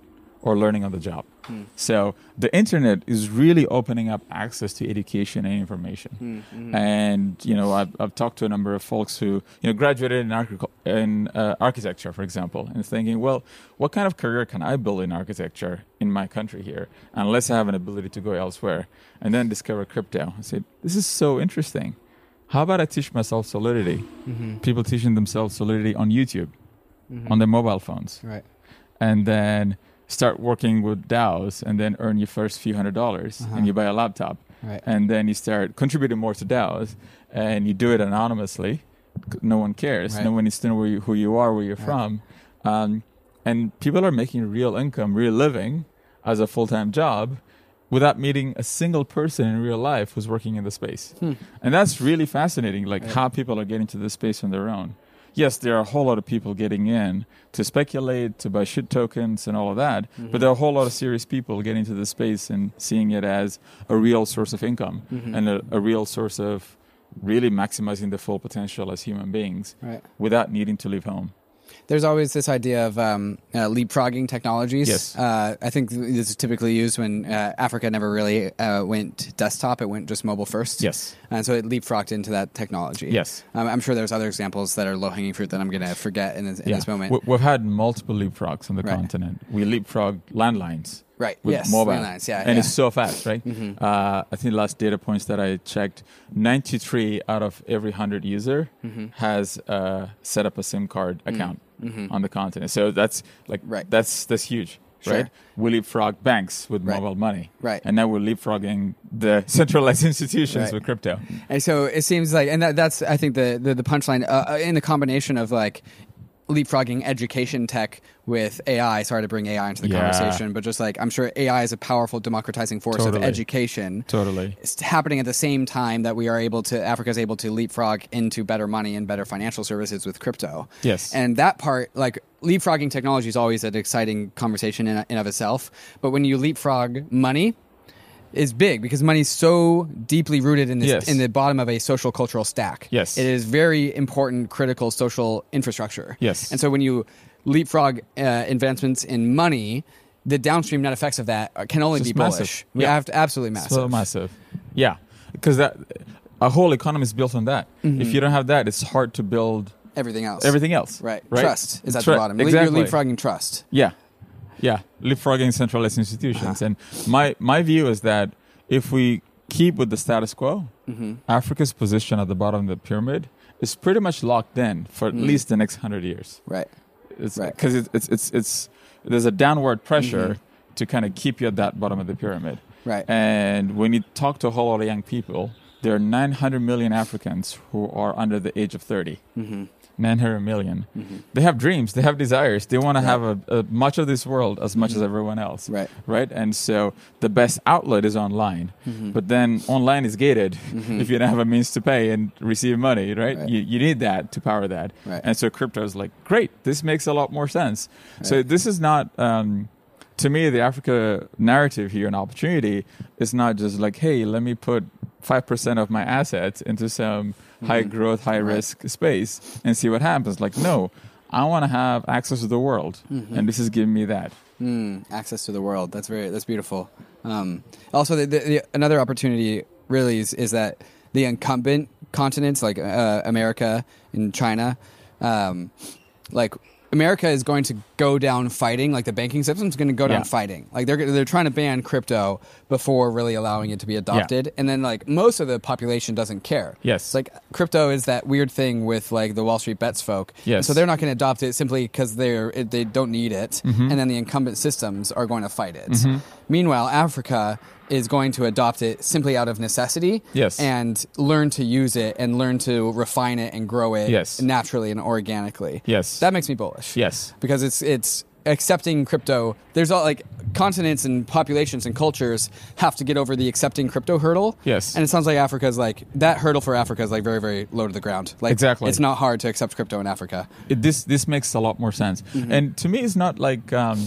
or learning on the job. Mm. So the internet is really opening up access to education and information. Mm-hmm. And, you know, I've, I've talked to a number of folks who, you know, graduated in, archi- in uh, architecture, for example, and thinking, well, what kind of career can I build in architecture in my country here, unless I have an ability to go elsewhere? And then discover crypto. I said, this is so interesting. How about I teach myself Solidity? Mm-hmm. People teaching themselves Solidity on YouTube, mm-hmm. on their mobile phones. Right. And then start working with DAOs and then earn your first few hundred dollars uh-huh. and you buy a laptop. Right. And then you start contributing more to DAOs and you do it anonymously. No one cares. Right. No one needs to know where you, who you are, where you're right. from. Um, and people are making real income, real living as a full-time job without meeting a single person in real life who's working in the space. Hmm. And that's really fascinating, like right. how people are getting to this space on their own. Yes, there are a whole lot of people getting in to speculate, to buy shit tokens and all of that, mm-hmm. but there are a whole lot of serious people getting into the space and seeing it as a real source of income mm-hmm. and a, a real source of really maximizing the full potential as human beings right. without needing to leave home. There's always this idea of um, uh, leapfrogging technologies. Yes. Uh, I think this is typically used when uh, Africa never really uh, went desktop. It went just mobile first. Yes. And so it leapfrogged into that technology. Yes. Um, I'm sure there's other examples that are low-hanging fruit that I'm going to forget in this, in yeah. this moment. We've had multiple leapfrogs on the right. continent. We leapfrogged landlines. Right. With yes. mobile. Landlines. Yeah. And yeah. it's so fast, right? Mm-hmm. Uh, I think the last data points that I checked, ninety-three out of every one hundred user mm-hmm. has uh, set up a SIM card account mm-hmm. on the continent. So that's like right. that's that's huge, sure. right? We leapfrog banks with right. mobile money, right? And now we're leapfrogging the centralized institutions right. with crypto. And so it seems like, and that, that's I think the the, the punchline uh, in the combination of like leapfrogging education tech with A I. Sorry to bring A I into the yeah. conversation, but just like I'm sure A I is a powerful democratizing force totally. of education. Totally, it's happening at the same time that we are able to Africa is able to leapfrog into better money and better financial services with crypto. Yes, and that part, like leapfrogging technology, is always an exciting conversation in and of itself. But when you leapfrog money, is big because money is so deeply rooted in this, yes. in the bottom of a social cultural stack. Yes. It is very important, critical social infrastructure. Yes. And so when you leapfrog uh, advancements in money, the downstream net effects of that can only Just be bullish. massive. We yeah. have to absolutely massive. So massive. Yeah. Because that a whole economy is built on that. Mm-hmm. If you don't have that, it's hard to build everything else. Everything else. Right. right? Trust is at Tra- the bottom. Exactly. You're leapfrogging trust. Yeah. Yeah. Leapfrogging centralized institutions. Uh-huh. And my, my view is that if we keep with the status quo, mm-hmm. Africa's position at the bottom of the pyramid is pretty much locked in for at mm. least the next hundred years. Right. It's right. Because it's, it's, it's, it's, there's a downward pressure mm-hmm. to kind of keep you at that bottom of the pyramid. Right. And when you talk to a whole lot of young people, there are nine hundred million Africans who are under the age of thirty. Mm-hmm. nine hundred million. Mm-hmm. They have dreams. They have desires. They want to right. have a, a much of this world as much mm-hmm. as everyone else. Right. Right. And so the best outlet is online. Mm-hmm. But then online is gated mm-hmm. if you don't have a means to pay and receive money. Right. right. You, you need that to power that. Right. And so crypto is like, great. This makes a lot more sense. Right. So this is not, um, to me, the Africa narrative here and opportunity is not just like, hey, let me put five percent of my assets into some mm-hmm. high growth, high right. risk space and see what happens. Like, no, I want to have access to the world. Mm-hmm. And this is giving me that. Mm, access to the world. That's very, that's beautiful. Um, also, the, the, the, another opportunity really is, is that the incumbent continents like uh, America and China, um, like America is going to go down fighting, like the banking system is going to go down yeah. fighting. Like they're they're trying to ban crypto before really allowing it to be adopted. Yeah. And then like most of the population doesn't care. Yes. It's like crypto is that weird thing with like the Wall Street bets folk. Yes. And so they're not going to adopt it simply because they're they don't need it. Mm-hmm. And then the incumbent systems are going to fight it. Mm-hmm. Meanwhile, Africa is going to adopt it simply out of necessity yes. and learn to use it and learn to refine it and grow it yes. naturally and organically. Yes. That makes me bullish. Yes. Because it's it's accepting crypto. There's all like continents and populations and cultures have to get over the accepting crypto hurdle. Yes. And it sounds like Africa's like that hurdle for Africa is like very, very low to the ground. Like exactly. It's not hard to accept crypto in Africa. It, this this makes a lot more sense. Mm-hmm. And to me, it's not like um,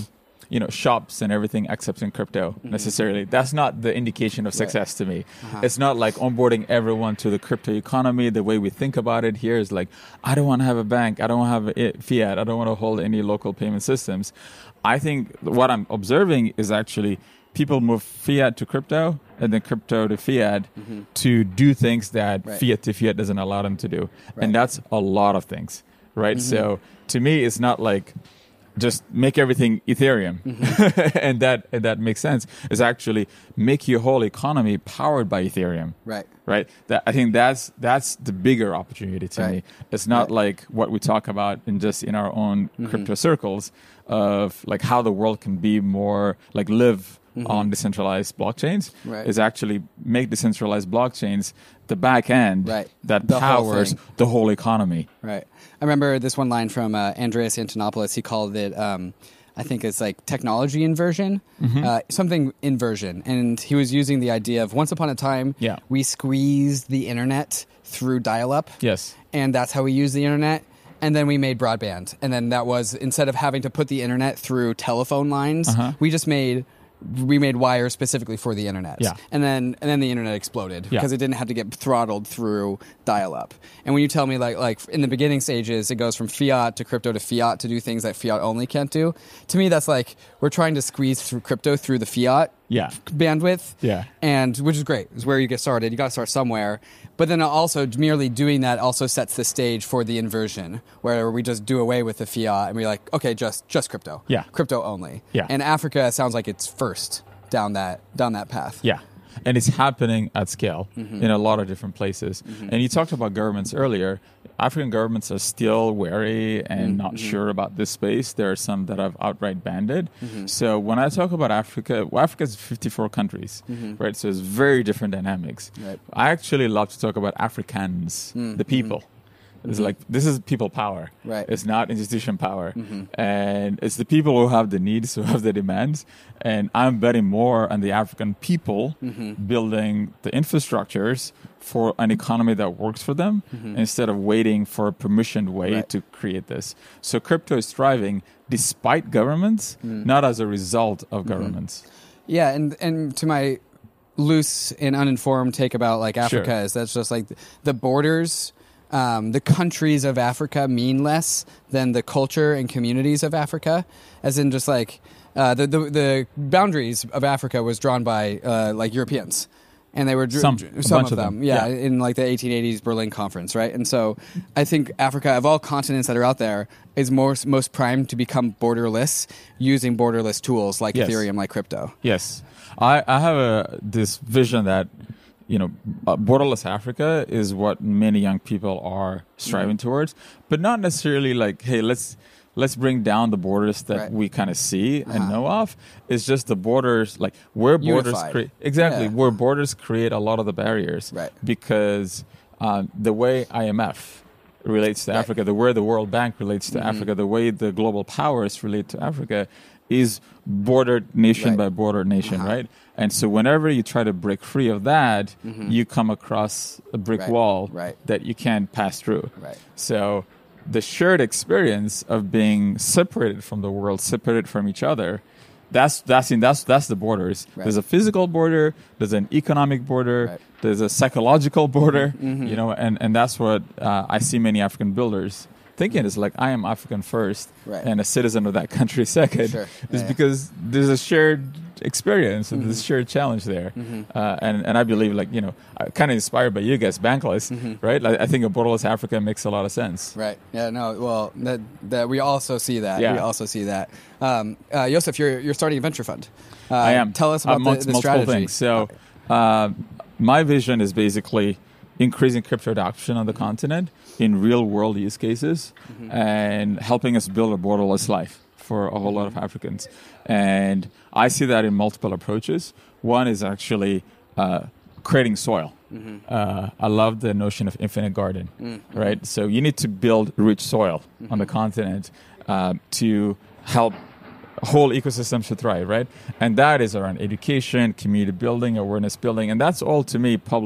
you know, shops and everything accepting crypto mm-hmm. necessarily. That's not the indication of success right. to me. Uh-huh. It's not like onboarding everyone to the crypto economy. The way we think about it here is like, I don't want to have a bank. I don't want to have a fiat. I don't want to hold any local payment systems. I think what I'm observing is actually people move fiat to crypto and then crypto to fiat mm-hmm. to do things that right. fiat to fiat doesn't allow them to do. Right. And that's a lot of things, right? Mm-hmm. So to me, it's not like just make everything Ethereum. Mm-hmm. and that and that makes sense. It's actually make your whole economy powered by Ethereum. Right. Right. That, I think that's that's the bigger opportunity to right. me. It's not right. like what we talk about in just in our own mm-hmm. crypto circles of like how the world can be more like live mm-hmm. on decentralized blockchains. Right. Is actually make decentralized blockchains the back end right. that the powers whole the whole economy. Right. I remember this one line from uh, Andreas Antonopoulos. He called it, um, I think it's like technology inversion, mm-hmm. uh, something inversion. And he was using the idea of once upon a time, yeah. we squeezed the internet through dial-up. Yes. And that's how we use the internet. And then we made broadband. And then that was, instead of having to put the internet through telephone lines, uh-huh. we just made... we made wires specifically for the internet. Yeah. And then and then the internet exploded yeah. because it didn't have to get throttled through dial-up. And when you tell me like like in the beginning stages, it goes from fiat to crypto to fiat to do things that fiat only can't do. To me, that's like we're trying to squeeze through crypto through the fiat yeah. bandwidth. Yeah. And which is great. It's where you get started. You got to start somewhere. But then also merely doing that also sets the stage for the inversion, where we just do away with the fiat and we're like, okay, just just crypto, yeah, crypto only. Yeah. And Africa sounds like it's first down that down that path. Yeah, and it's happening at scale mm-hmm. in a lot of different places. Mm-hmm. And you talked about governments earlier. African governments are still wary and mm-hmm. not sure about this space. There are some that have outright banned it. Mm-hmm. So when I talk about Africa, well, Africa is fifty-four countries, mm-hmm. right? So it's very different dynamics. Right. I actually love to talk about Africans, mm-hmm. the people. It's mm-hmm. like, this is people power. Right. It's not institution power. Mm-hmm. And it's the people who have the needs, who have the demands. And I'm betting more on the African people mm-hmm. building the infrastructures for an economy that works for them mm-hmm. instead of waiting for a permissioned way right. to create this. So crypto is thriving despite governments, mm. not as a result of mm-hmm. governments. Yeah, and, and to my loose and uninformed take about like Africa sure. is that's just like the borders... Um, the countries of Africa mean less than the culture and communities of Africa, as in just like uh, the, the the boundaries of Africa was drawn by uh, like Europeans, and they were dr- some, dr- some of, of them, them. Yeah, yeah, in like the eighteen eighties Berlin Conference, right? And so I think Africa, of all continents that are out there, is most most primed to become borderless using borderless tools like yes. Ethereum, like crypto. Yes, I, I have a this vision that. You know, uh, borderless Africa is what many young people are striving mm-hmm. towards, but not necessarily like, hey, let's let's bring down the borders that right. we kind of see uh-huh. and know of. It's just the borders, like where borders Unified. create exactly yeah. where borders create a lot of the barriers, right? Because um, the way I M F relates to right. Africa, the way the World Bank relates to mm-hmm. Africa, the way the global powers relate to Africa, is bordered nation right. by border nation, uh-huh. right? And so whenever you try to break free of that, mm-hmm. you come across a brick right. wall right. that you can't pass through. Right. So the shared experience of being separated from the world, separated from each other, that's that's in, that's that's the borders. Right. There's a physical border, there's an economic border, right. there's a psychological border, mm-hmm. you know, and, and that's what uh, I see many African builders thinking is like, I am African first right. and a citizen of that country second. Sure. Is yeah, because yeah. there's a shared experience and mm-hmm. there's a shared challenge there. Mm-hmm. Uh, and, and I believe, like, you know, kind of inspired by you guys, Bankless, mm-hmm. right? Like, I think a borderless Africa makes a lot of sense. Right. Yeah, no, well, that, that we also see that. Yeah. We also see that. Um, uh, Joseph, you're, you're starting a venture fund. Uh, I am. Tell us about uh, the, the multiple strategy. Things. So uh, my vision is basically increasing crypto adoption on the mm-hmm. continent in real-world use cases mm-hmm. and helping us build a borderless life for a whole lot of Africans. And I see that in multiple approaches. One is actually uh, creating soil. Mm-hmm. Uh, I love the notion of infinite garden, mm-hmm. right? So you need to build rich soil mm-hmm. on the continent uh, to help whole ecosystems to thrive, right? And that is around education, community building, awareness building, and that's all, to me, public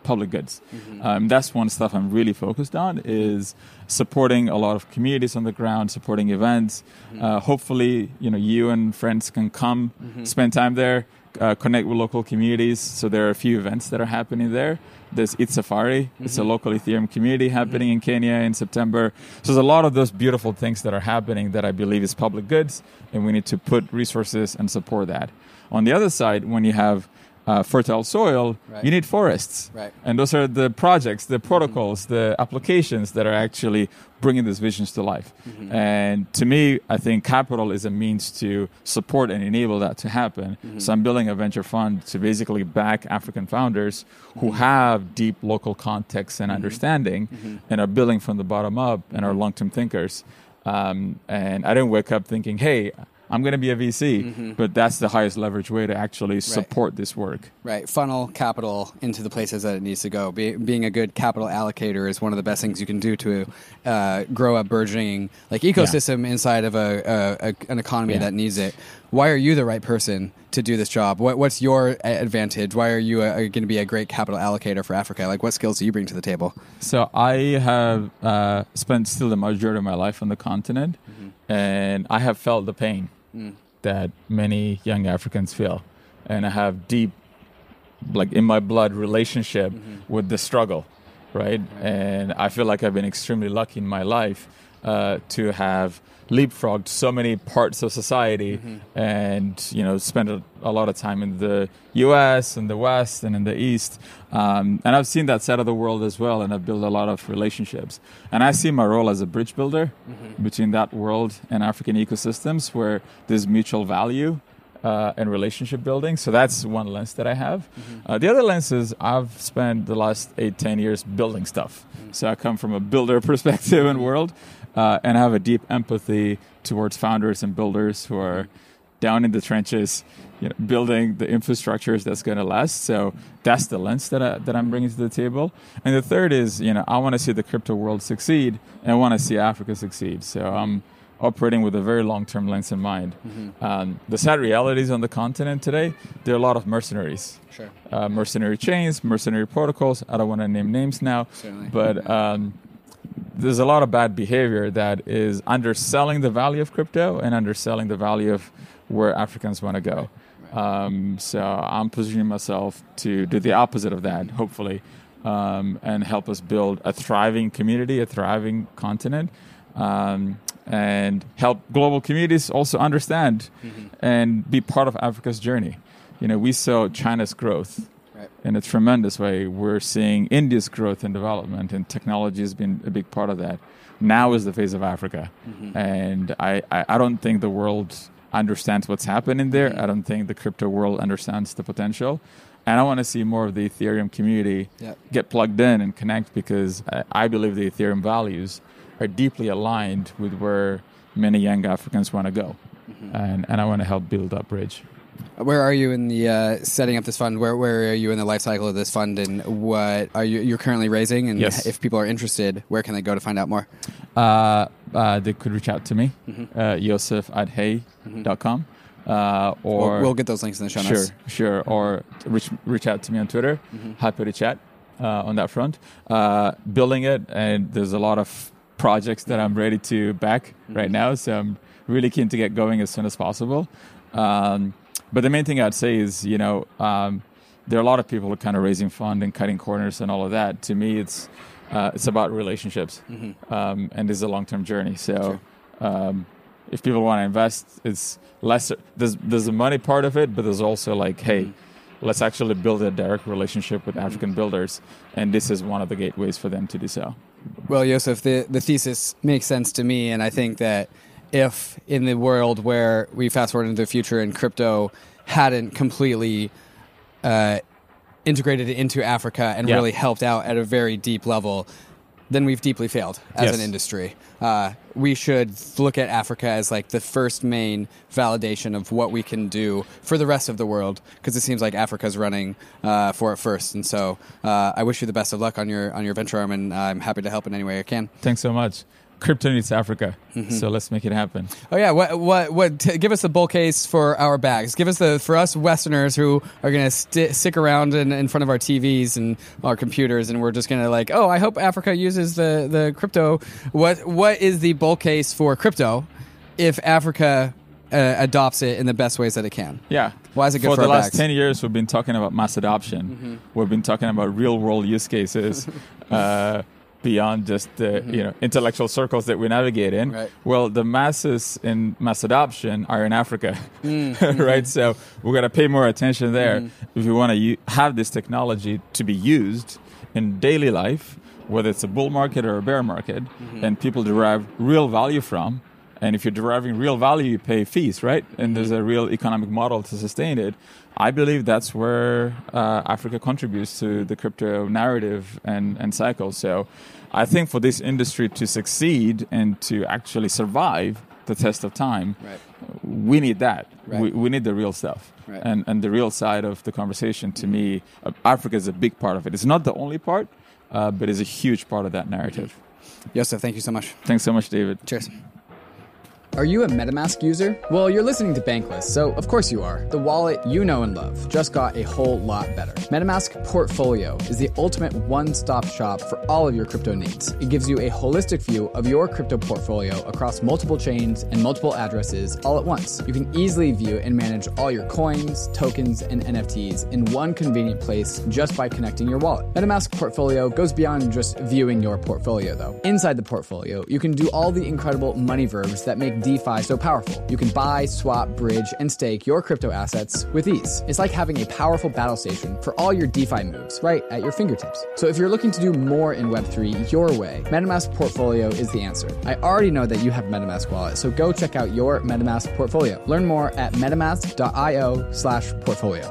public goods. Mm-hmm. Um, that's one stuff I'm really focused on is supporting a lot of communities on the ground, supporting events. Mm-hmm. Uh, hopefully, you know, you and friends can come, mm-hmm. spend time there, uh, connect with local communities. So there are a few events that are happening there. There's Eat Safari. Mm-hmm. It's a local Ethereum community happening mm-hmm. in Kenya in September. So there's a lot of those beautiful things that are happening that I believe is public goods, and we need to put resources and support that. On the other side, when you have uh, fertile soil, right. you need forests. Right. And those are the projects, the protocols, mm-hmm. the applications that are actually bringing these visions to life. Mm-hmm. And to me, I think capital is a means to support and enable that to happen. Mm-hmm. So I'm building a venture fund to basically back African founders who mm-hmm. have deep local context and mm-hmm. understanding mm-hmm. and are building from the bottom up and are long-term thinkers. Um, and I didn't wake up thinking, hey, I'm going to be a V C, mm-hmm. but that's the highest leverage way to actually support right. this work. Right. Funnel capital into the places that it needs to go. Be, being a good capital allocator is one of the best things you can do to uh, grow a burgeoning like ecosystem yeah. inside of a, a, a an economy yeah. that needs it. Why are you the right person to do this job? What, what's your advantage? Why are you going to be a great capital allocator for Africa? Like, what skills do you bring to the table? So I have uh, spent still the majority of my life on the continent, mm-hmm. and I have felt the pain. Mm. that many young Africans feel. And I have deep, like in my blood, relationship mm-hmm. with the struggle, right? right? And I feel like I've been extremely lucky in my life uh, to have leapfrogged so many parts of society mm-hmm. and, you know, spent a, a lot of time in the U S and the West and in the East. Um, and I've seen that side of the world as well, and I've built a lot of relationships. And I see my role as a bridge builder mm-hmm. between that world and African ecosystems where there's mutual value uh, and relationship building. So that's one lens that I have. Mm-hmm. Uh, the other lens is I've spent the last eight, ten years building stuff. Mm-hmm. So I come from a builder perspective and world. Uh, and I have a deep empathy towards founders and builders who are down in the trenches, you know, building the infrastructures that's going to last. So that's the lens that I, that I'm bringing to the table. And the third is, you know, I want to see the crypto world succeed, and I want to see Africa succeed. So I'm operating with a very long-term lens in mind. Mm-hmm. Um, the sad realities on the continent today, there are a lot of mercenaries. Sure. Uh, mercenary chains, mercenary protocols. I don't want to name names now, Certainly. but. Um, There's a lot of bad behavior that is underselling the value of crypto and underselling the value of where Africans want to go. Um, so I'm positioning myself to do the opposite of that, hopefully, um, and help us build a thriving community, a thriving continent, um, and help global communities also understand mm-hmm. and be part of Africa's journey. You know, we saw China's growth. In a tremendous way. We're seeing India's growth and development, and technology has been a big part of that. Now is the phase of Africa. Mm-hmm. And I, I, I don't think the world understands what's happening there. Mm-hmm. I don't think the crypto world understands the potential. And I want to see more of the Ethereum community yep. get plugged in and connect, because I, I believe the Ethereum values are deeply aligned with where many young Africans want to go. Mm-hmm. And, and I want to help build that bridge. Where are you in the uh, setting up this fund? Where where are you in the life cycle of this fund, and what are you you're currently raising? And yes. if people are interested, where can they go to find out more? Uh, uh, they could reach out to me, mm-hmm. uh, Yosef at hey dot com. Uh, or we'll, we'll get those links in the show sure, notes. Sure, sure. Or reach reach out to me on Twitter. Mm-hmm. Happy to chat uh, on that front. Uh, building it, and there's a lot of projects that I'm ready to back mm-hmm. right now. So I'm really keen to get going as soon as possible. Um, But the main thing I'd say is, you know, um, there are a lot of people kind of raising fund and cutting corners and all of that. To me, it's uh, it's about relationships, mm-hmm. um, and this is a long-term journey. So sure. um, if people want to invest, it's less. There's there's the money part of it, but there's also like, hey, mm-hmm. let's actually build a direct relationship with mm-hmm. African builders, and this is one of the gateways for them to do so. Well, Yosef, the the thesis makes sense to me, and I think that if in the world where we fast forward into the future and crypto hadn't completely uh, integrated into Africa and yeah. really helped out at a very deep level, then we've deeply failed as yes. an industry. Uh, we should look at Africa as like the first main validation of what we can do for the rest of the world, because it seems like Africa's running uh, for it first. And so uh, I wish you the best of luck on your on your venture arm, and I'm happy to help in any way I can. Thanks so much. crypto needs Africa, mm-hmm. so let's make it happen. Oh yeah, what what what? T- give us the bull case for our bags. Give us the for us Westerners who are going to st- stick around in, in front of our T Vs and our computers, and we're just going to like, oh, I hope Africa uses the the crypto. What what is the bull case for crypto if Africa uh, adopts it in the best ways that it can? Yeah. Why is it good for, for our the last bags? ten years? We've been talking about mass adoption. Mm-hmm. We've been talking about real world use cases. uh, beyond just the mm-hmm. you know intellectual circles that we navigate in. Right. Well, the masses in mass adoption are in Africa, mm-hmm. right? So we've got to pay more attention there mm-hmm. if we want to u- have this technology to be used in daily life, whether it's a bull market or a bear market, mm-hmm. and people derive real value from. And if you're deriving real value, you pay fees, right? And mm-hmm. there's a real economic model to sustain it. I believe that's where uh, Africa contributes to the crypto narrative and, and cycle. So I think for this industry to succeed and to actually survive the test of time, right. we need that. Right. We, we need the real stuff. Right. And, and the real side of the conversation, to me, uh, Africa is a big part of it. It's not the only part, uh, but it's a huge part of that narrative. Yosef, thank you so much. Thanks so much, David. Cheers. Are you a MetaMask user? Well, you're listening to Bankless, so of course you are. The wallet you know and love just got a whole lot better. MetaMask Portfolio is the ultimate one-stop shop for all of your crypto needs. It gives you a holistic view of your crypto portfolio across multiple chains and multiple addresses all at once. You can easily view and manage all your coins, tokens, and N F Ts in one convenient place just by connecting your wallet. MetaMask Portfolio goes beyond just viewing your portfolio, though. Inside the portfolio, you can do all the incredible money verbs that make DeFi so powerful. You can buy, swap, bridge, and stake your crypto assets with ease. It's like having a powerful battle station for all your DeFi moves right at your fingertips. So if you're looking to do more in Web three your way, MetaMask Portfolio is the answer. I already know that you have MetaMask wallet, so go check out your MetaMask Portfolio. Learn more at metamask.io slash portfolio.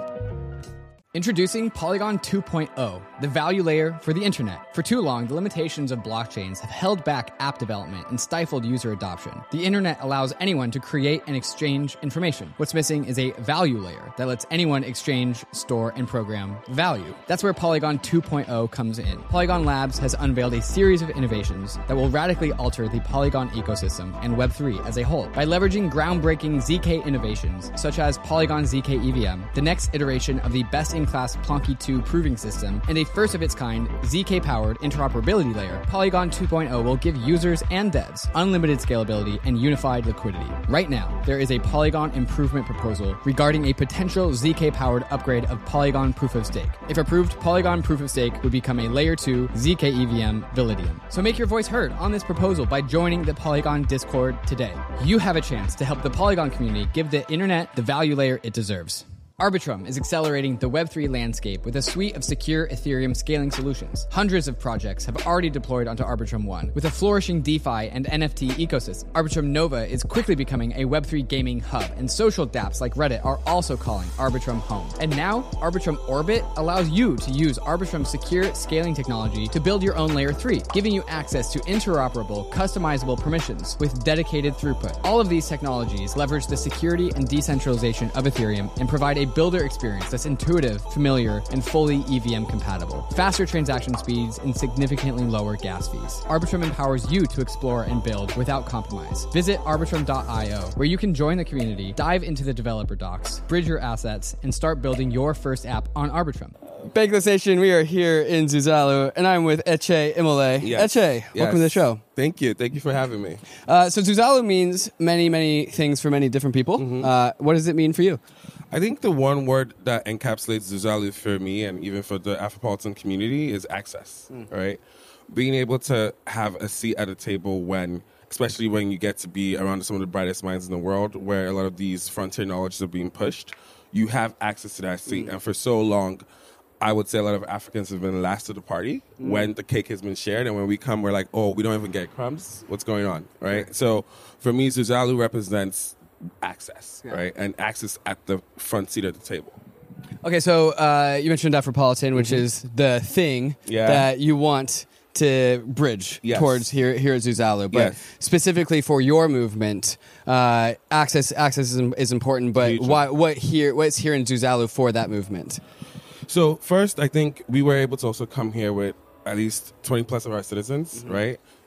Introducing Polygon two point oh, the value layer for the internet. For too long, the limitations of blockchains have held back app development and stifled user adoption. The internet allows anyone to create and exchange information. What's missing is a value layer that lets anyone exchange, store, and program value. That's where Polygon two point oh comes in. Polygon Labs has unveiled a series of innovations that will radically alter the Polygon ecosystem and Web three as a whole. By leveraging groundbreaking Z K innovations, such as Polygon Z K E V M, the next iteration of the best-in class Plonky two proving system, and a first-of-its-kind Z K-powered interoperability layer, Polygon two point oh will give users and devs unlimited scalability and unified liquidity. Right now, there is a Polygon improvement proposal regarding a potential Z K-powered upgrade of Polygon Proof of Stake. If approved, Polygon Proof of Stake would become a Layer two Z K E V M Validium. So make your voice heard on this proposal by joining the Polygon Discord today. You have a chance to help the Polygon community give the internet the value layer it deserves. Arbitrum is accelerating the Web three landscape with a suite of secure Ethereum scaling solutions. Hundreds of projects have already deployed onto Arbitrum one, with a flourishing DeFi and N F T ecosystem. Arbitrum Nova is quickly becoming a Web three gaming hub, and social dApps like Reddit are also calling Arbitrum home. And now, Arbitrum Orbit allows you to use Arbitrum's secure scaling technology to build your own Layer three, giving you access to interoperable, customizable permissions with dedicated throughput. All of these technologies leverage the security and decentralization of Ethereum and provide a builder experience that's intuitive, familiar, and fully E V M compatible. Faster transaction speeds and significantly lower gas fees. Arbitrum empowers you to explore and build without compromise. Visit arbitrum dot io, where you can join the community, dive into the developer docs, bridge your assets, and start building your first app on Arbitrum. Bankless Nation, we are here in Zuzalu, and I'm with Eche Imole. Yes. Eche, welcome yes. to the show. Thank you. Thank you for having me. Uh, so Zuzalu means many, many things for many different people. Mm-hmm. Uh, what does it mean for you? I think the one word that encapsulates Zuzalu for me and even for the Afropolitan community is access, mm. right? Being able to have a seat at a table when, especially when you get to be around some of the brightest minds in the world where a lot of these frontier knowledges are being pushed, you have access to that seat. Mm. And for so long, I would say a lot of Africans have been last to the party mm. when the cake has been shared. And when we come, we're like, oh, we don't even get crumbs. What's going on, right? So for me, Zuzalu represents access, yeah. right? And access at the front seat of the table. Okay, so uh, you mentioned Afropolitan, which mm-hmm. is the thing yeah. that you want to bridge yes. towards here here at Zuzalu. But yes. specifically for your movement, uh, access access is, is important. But why, what here? What's here in Zuzalu for that movement? So first, I think we were able to also come here with at least twenty plus of our citizens, mm-hmm. right?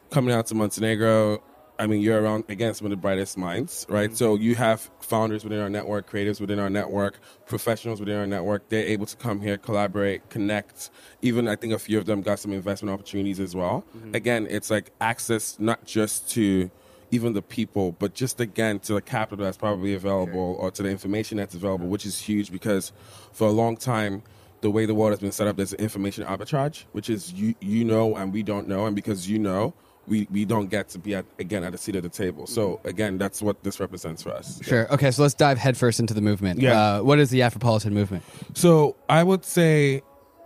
coming out to Montenegro, I mean, you're around, again, some of the brightest minds, right? Mm-hmm. So you have founders within our network, creatives within our network, professionals within our network. They're able to come here, collaborate, connect. Even I think a few of them got some investment opportunities as well. Mm-hmm. Again, it's like access not just to even the people, but just, again, to the capital that's probably available or to the information that's available, which is huge because for a long time, the way the world has been set up, there's information arbitrage, which is you you know and we don't know. And because you know, we, we don't get to be, at, again, at a seat at the table. So, again, that's what this represents for us. Sure. Okay, so let's dive headfirst into the movement. Yeah. Uh, what is the Afropolitan movement? So I would say...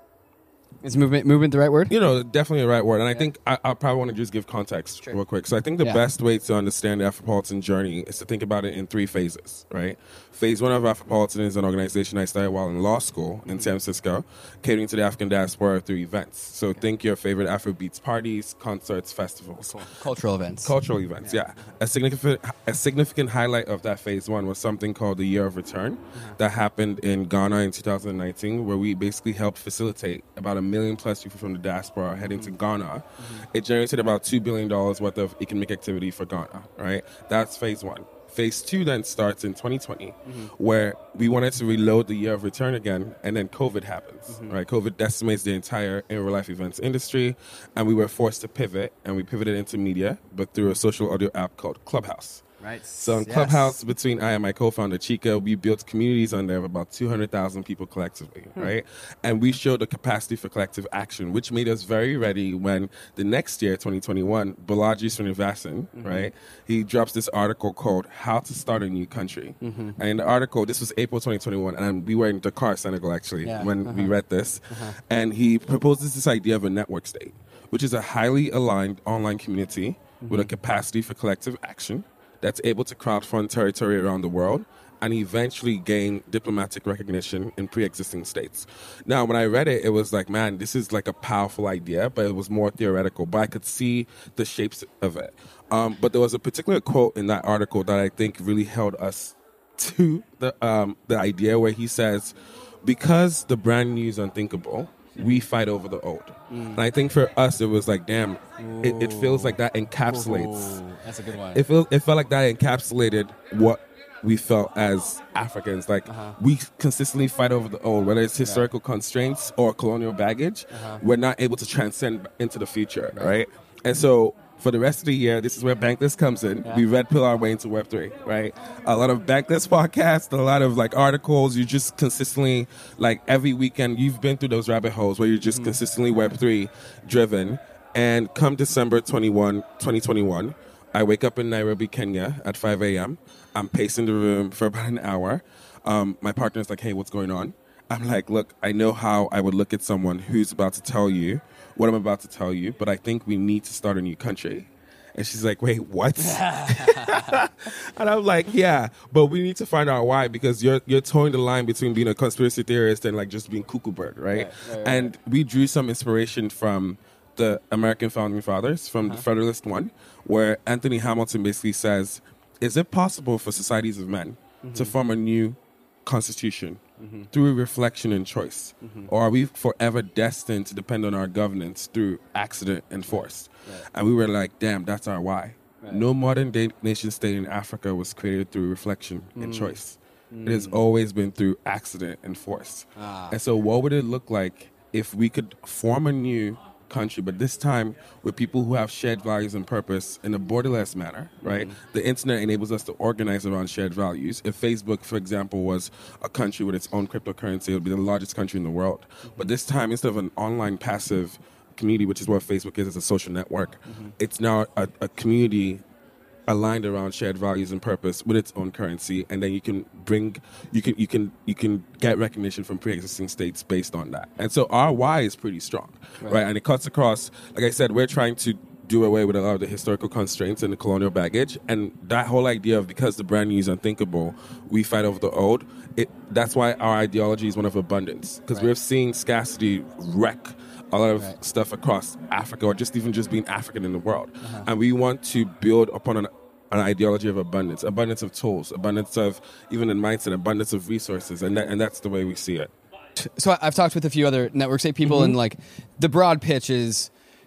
Is movement movement the right word? You know, definitely the right word. And I think I, I probably want to just give context sure. real quick. So I think the yeah. best way to understand the Afropolitan journey is to think about it in three phases, right? Phase one of Afropolitan is an organization I started while in law school in San Francisco, catering to the African diaspora through events. So okay. think your favorite Afrobeats parties, concerts, festivals. Cool. Cultural events. Cultural events, yeah. yeah. A significant a significant highlight of that phase one was something called the Year of Return uh-huh. that happened in Ghana in two thousand nineteen, where we basically helped facilitate about a million plus people from the diaspora heading mm-hmm. to Ghana. Mm-hmm. It generated about two billion dollars worth of economic activity for Ghana, right? That's phase one. Phase two then starts in twenty twenty, mm-hmm. where we wanted to reload the Year of Return again, and then COVID happens, mm-hmm. right? COVID decimates the entire in-real-life events industry, and we were forced to pivot, and we pivoted into media, but through a social audio app called Clubhouse. Right. So in yes. Clubhouse, between I and my co-founder Chika, we built communities on there of about two hundred thousand people collectively, hmm. right? And we showed the capacity for collective action, which made us very ready when the next year, twenty twenty-one, Balaji Srinivasan, mm-hmm. right? He drops this article called How to Start a New Country. Mm-hmm. And in the article, this was April twenty twenty-one, and we were in Dakar, Senegal, actually, yeah. when uh-huh. we read this. Uh-huh. And he proposes this idea of a network state, which is a highly aligned online community mm-hmm. with a capacity for collective action that's able to crowdfund territory around the world and eventually gain diplomatic recognition in pre-existing states. Now, when I read it, it was like, man, this is like a powerful idea, but it was more theoretical. But I could see the shapes of it. Um, but there was a particular quote in that article that I think really held us to the um, the idea where he says, because the brand new is unthinkable, we fight over the old. Mm. And I think for us, it was like, damn, it, it feels like that encapsulates. Ooh, that's a good one. It, feel, it felt like that encapsulated what we felt as Africans. Like, uh-huh. we consistently fight over the old, whether it's historical right. constraints or colonial baggage. Uh-huh. We're not able to transcend into the future, right? right? And so for the rest of the year, this is where Bankless comes in. Yeah. We red pill our way into Web three, right? A lot of Bankless podcasts, a lot of like articles. You just consistently, like every weekend, you've been through those rabbit holes where you're just mm. consistently Web three driven. And come December twenty-first, twenty twenty-one, I wake up in Nairobi, Kenya at five a.m. I'm pacing the room for about an hour. Um, my partner's like, hey, what's going on? I'm like, look, I know how I would look at someone who's about to tell you what I'm about to tell you, but I think we need to start a new country. And she's like, wait, what? And I'm like, yeah, but we need to find out why, because you're you're towing the line between being a conspiracy theorist and like just being cuckoo bird, right? right, right, right. And we drew some inspiration from the American Founding Fathers, from uh-huh. the Federalist One, where Anthony Hamilton basically says, is it possible for societies of men mm-hmm. to form a new constitution mm-hmm. through reflection and choice? Mm-hmm. Or are we forever destined to depend on our governance through accident and force? Right. And we were like, damn, that's our why. Right. No modern day nation state in Africa was created through reflection mm. and choice. Mm. It has always been through accident and force. Ah. And so what would it look like if we could form a new country, but this time with people who have shared values and purpose in a borderless manner, right? Mm-hmm. The internet enables us to organize around shared values. If Facebook, for example, was a country with its own cryptocurrency, it would be the largest country in the world. Mm-hmm. But this time, instead of an online passive community, which is what Facebook is as a social network, mm-hmm. it's now a, a community aligned around shared values and purpose with its own currency, and then you can bring you can you can you can get recognition from pre-existing states based on that. And so our why is pretty strong, right? right? And it cuts across, like I said, we're trying to do away with a lot of the historical constraints and the colonial baggage, and that whole idea of because the brand new is unthinkable, we fight over the old. It that's why our ideology is one of abundance, because right. we're seeing scarcity wreck a lot of right. stuff across Africa, or just even just being African in the world. Uh-huh. And we want to build upon an, an ideology of abundance, abundance of tools, abundance of even in mindset, abundance of resources. And that, and that's the way we see it. So I've talked with a few other network state people, mm-hmm. and like the broad pitch is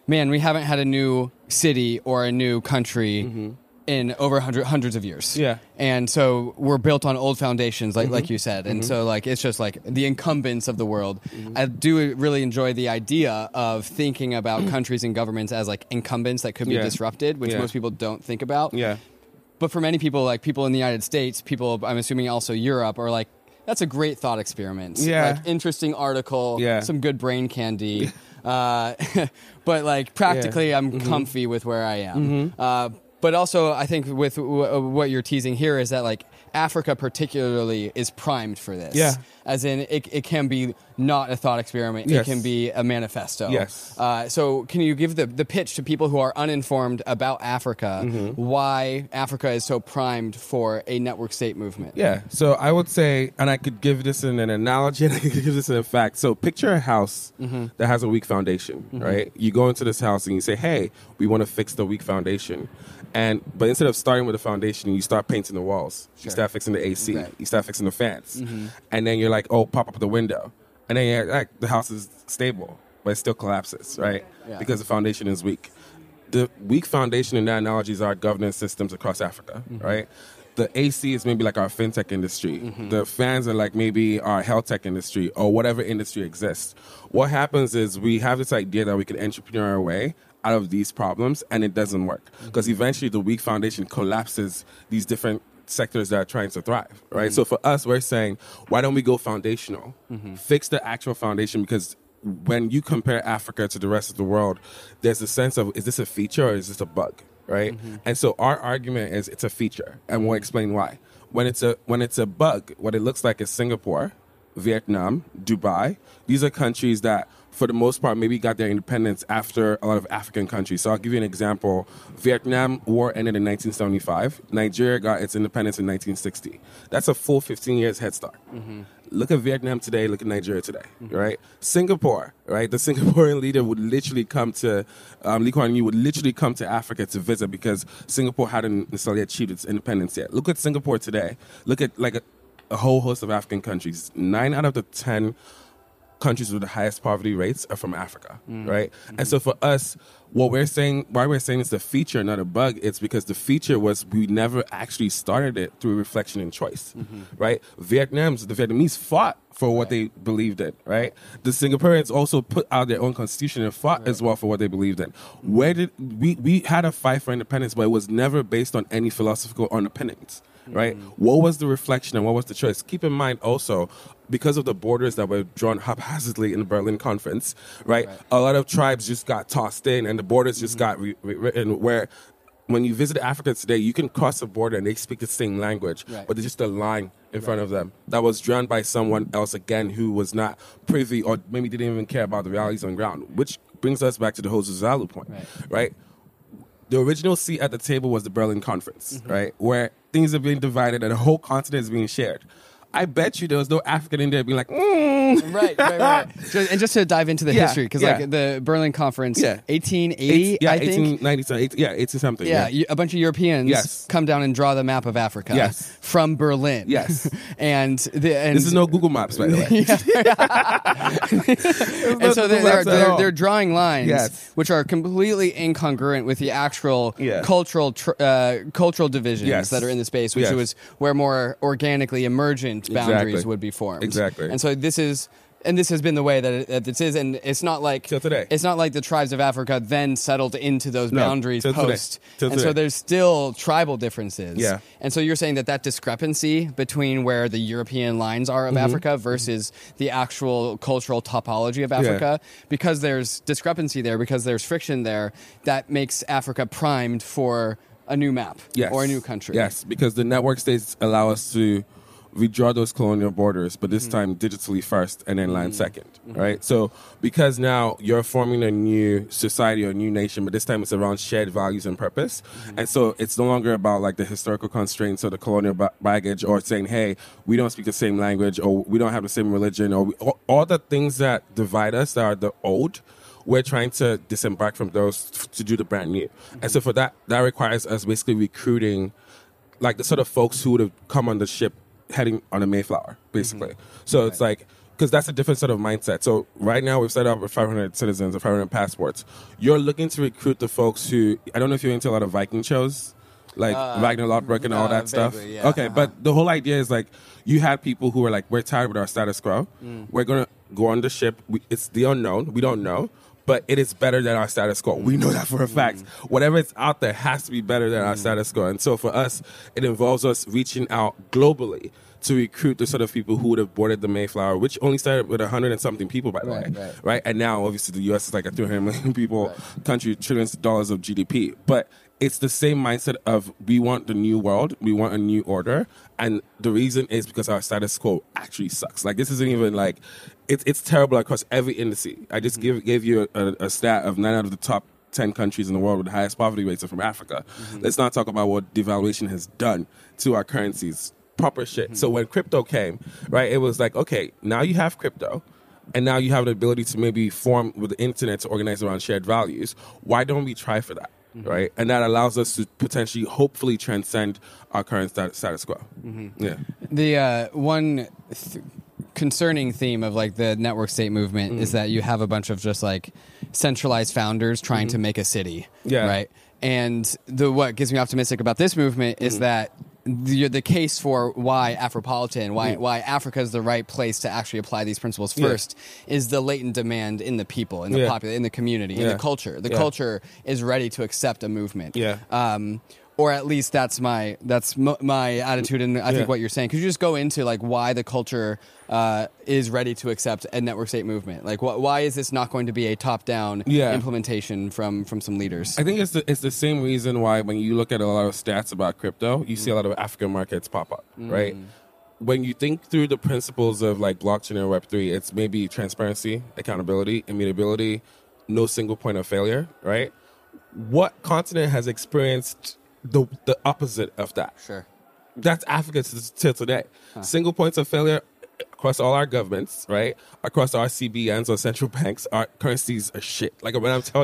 man, we haven't had a new city or a new country Mm-hmm. in over hundred, hundreds of years. Yeah. And so we're built on old foundations, like like you said. And so like it's just like the incumbents of the world. I do really enjoy the idea of thinking about countries and governments as like incumbents that could be Yeah. disrupted, which Yeah. most people don't think about. Yeah. But for many people, like people in the United States, people, I'm assuming also Europe, are like, that's a great thought experiment. Yeah. Like, interesting article, Yeah. some good brain candy. uh, but, like, practically, Yeah. I'm Mm-hmm. comfy with where I am. Uh, but also, I think with w- what you're teasing here is that, like, Africa particularly is primed for this. Yeah. As in, it, it can be not a thought experiment. Yes. It can be a manifesto. Yes. Uh, so can you give the, the pitch to people who are uninformed about Africa, Mm-hmm. why Africa is so primed for a network state movement? Yeah. So I would say, and I could give this in an analogy, and I could give this in a fact. So picture a house Mm-hmm. that has a weak foundation, right? You go into this house and you say, hey, we want to fix the weak foundation. And but instead of starting with the foundation, you start painting the walls. You Sure. start fixing the A C. Right. You start fixing the fans. And then you're like, oh, pop up the window. And then you're like, the house is stable, but it still collapses, right? Yeah. Because the foundation is weak. The weak foundation in that analogy is our governance systems across Africa, right? The A C is maybe like our fintech industry. The fans are like maybe our health tech industry or whatever industry exists. What happens is we have this idea that we can entrepreneur our way out of these problems, and it doesn't work because eventually the weak foundation collapses these different sectors that are trying to thrive, right? So for us, we're saying, why don't we go foundational? Fix the actual foundation, because when you compare Africa to the rest of the world, there's a sense of, is this a feature or is this a bug, right? And so our argument is it's a feature, and we'll explain why. When it's a when it's a bug, what it looks like is Singapore, Vietnam, Dubai. These are countries that, for the most part, maybe got their independence after a lot of African countries. So I'll give you an example. Vietnam War ended in nineteen seventy-five. Nigeria got its independence in nineteen sixty. That's a full fifteen years head start. Look at Vietnam today, look at Nigeria today, right? Singapore, right? The Singaporean leader would literally come to, um, Lee Kuan Yew would literally come to Africa to visit because Singapore hadn't necessarily achieved its independence yet. Look at Singapore today. Look at like a, a whole host of African countries. Nine out of the ten countries with the highest poverty rates are from Africa, right? And so for us, what we're saying, why we're saying it's a feature, not a bug, it's because the feature was we never actually started it through reflection and choice, right? Vietnam's, the Vietnamese fought for what they believed in, right? The Singaporeans also put out their own constitution and fought as well for what they believed in. Where did we, we had a fight for independence, but it was never based on any philosophical underpinnings. Right? What was the reflection and what was the choice? Keep in mind also, because of the borders that were drawn haphazardly in the Berlin Conference, right? right. A lot of tribes just got tossed in and the borders just got re- rewritten where when you visit Africa today, you can cross the border and they speak the same language, right. but there's just a line in right. front of them that was drawn by someone else, again, who was not privy or maybe didn't even care about the realities on the ground, which brings us back to the whole Zuzalu point, right? right? The original seat at the table was the Berlin Conference, mm-hmm. right? Where things are being divided and a whole continent is being shared. I bet you there was no African in there being like, mm. right, right, right. Just, and just to dive into the yeah, history, because yeah. like the Berlin Conference, yeah. eighteen eighty, Eight, yeah, I think, eighteen ninety, yeah, eighteen something, yeah, yeah, a bunch of Europeans yes. come down and draw the map of Africa, yes. from Berlin, yes, and, the, and this is no Google Maps, by the way. And so they're they're, they're, they're drawing lines, yes. which are completely incongruent with the actual yeah. cultural tr- uh, cultural divisions yes. that are in the space, which yes. was where more organically emergent boundaries exactly. would be formed. Exactly. And so this is, and this has been the way that, it, that this is, and it's not like till today. It's not like the tribes of Africa then settled into those no, boundaries till post, till and so there's still tribal differences. Yeah. And so you're saying that that discrepancy between where the European lines are of mm-hmm. Africa versus the actual cultural topology of Africa, yeah. because there's discrepancy there, because there's friction there, that makes Africa primed for a new map yes. or a new country. Yes, because the network states allow us to redraw those colonial borders, but this mm-hmm. time digitally first and then land mm-hmm. 2nd mm-hmm. right? So because now you're forming a new society or a new nation, but this time it's around shared values and purpose. Mm-hmm. And so it's no longer about like the historical constraints or the colonial ba- baggage or saying, hey, we don't speak the same language or we don't have the same religion or we, all, all the things that divide us that are the old. We're trying to disembark from those to do the brand new. Mm-hmm. And so for that, that requires us basically recruiting like the sort of folks who would have come on the ship heading on a Mayflower, basically. Mm-hmm. So right. it's like because that's a different sort of mindset. So right now we've set up with five hundred citizens or five hundred passports. You're looking to recruit the folks who, I don't know if you're into a lot of Viking shows, like Uh, Ragnar Lothbrok and all uh, that stuff. vaguely, yeah. Okay, Uh-huh. but the whole idea is like you had people who were like, we're tired with our status quo. Mm. We're going to go on the ship. We, it's the unknown. We don't know. But it is better than our status quo. We know that for a fact. Mm. Whatever is out there has to be better than our status quo. And so for us, it involves us reaching out globally to recruit the sort of people who would have boarded the Mayflower, which only started with a hundred and something people, by the Right, way. right. Right? And now, obviously, the U S is like a three hundred million people country, trillions of dollars of G D P. But it's the same mindset of we want the new world, we want a new order, and the reason is because our status quo actually sucks. Like this isn't even like it's it's terrible across every industry. I just give gave you a, a stat of nine out of the top ten countries in the world with the highest poverty rates are from Africa. Mm-hmm. Let's not talk about what devaluation has done to our currencies. Proper shit. Mm-hmm. So when crypto came, right, it was like, okay, now you have crypto. And now you have the ability to maybe form with the internet to organize around shared values. Why don't we try for that? Mm-hmm. Right, and that allows us to potentially, hopefully, transcend our current status, status quo. Mm-hmm. Yeah. The uh, one th- concerning theme of like the network state movement Mm-hmm. is that you have a bunch of just like centralized founders trying to make a city. Yeah. Right. And the what gets me optimistic about this movement is that the, the case for why Afropolitan, why why Africa is the right place to actually apply these principles Yeah. first, is the latent demand in the people, in the Yeah. popul- in the community, in Yeah. the culture. The Yeah. culture is ready to accept a movement. Yeah. Um, or at least that's my that's m- my attitude, and I think Yeah. what you're saying. Could you just go into like why the culture uh, is ready to accept a network state movement? Like, wh- why is this not going to be a top-down Yeah. implementation from from some leaders? I think it's the, it's the same reason why when you look at a lot of stats about crypto, you see a lot of African markets pop up, right? When you think through the principles of like blockchain and Web three, it's maybe transparency, accountability, immutability, no single point of failure, right? What continent has experienced the the opposite of that? Sure. That's Africa t- till today. Single points of failure across all our governments, right? Across our C B Ns or central banks, our currencies are shit. Like when I'm telling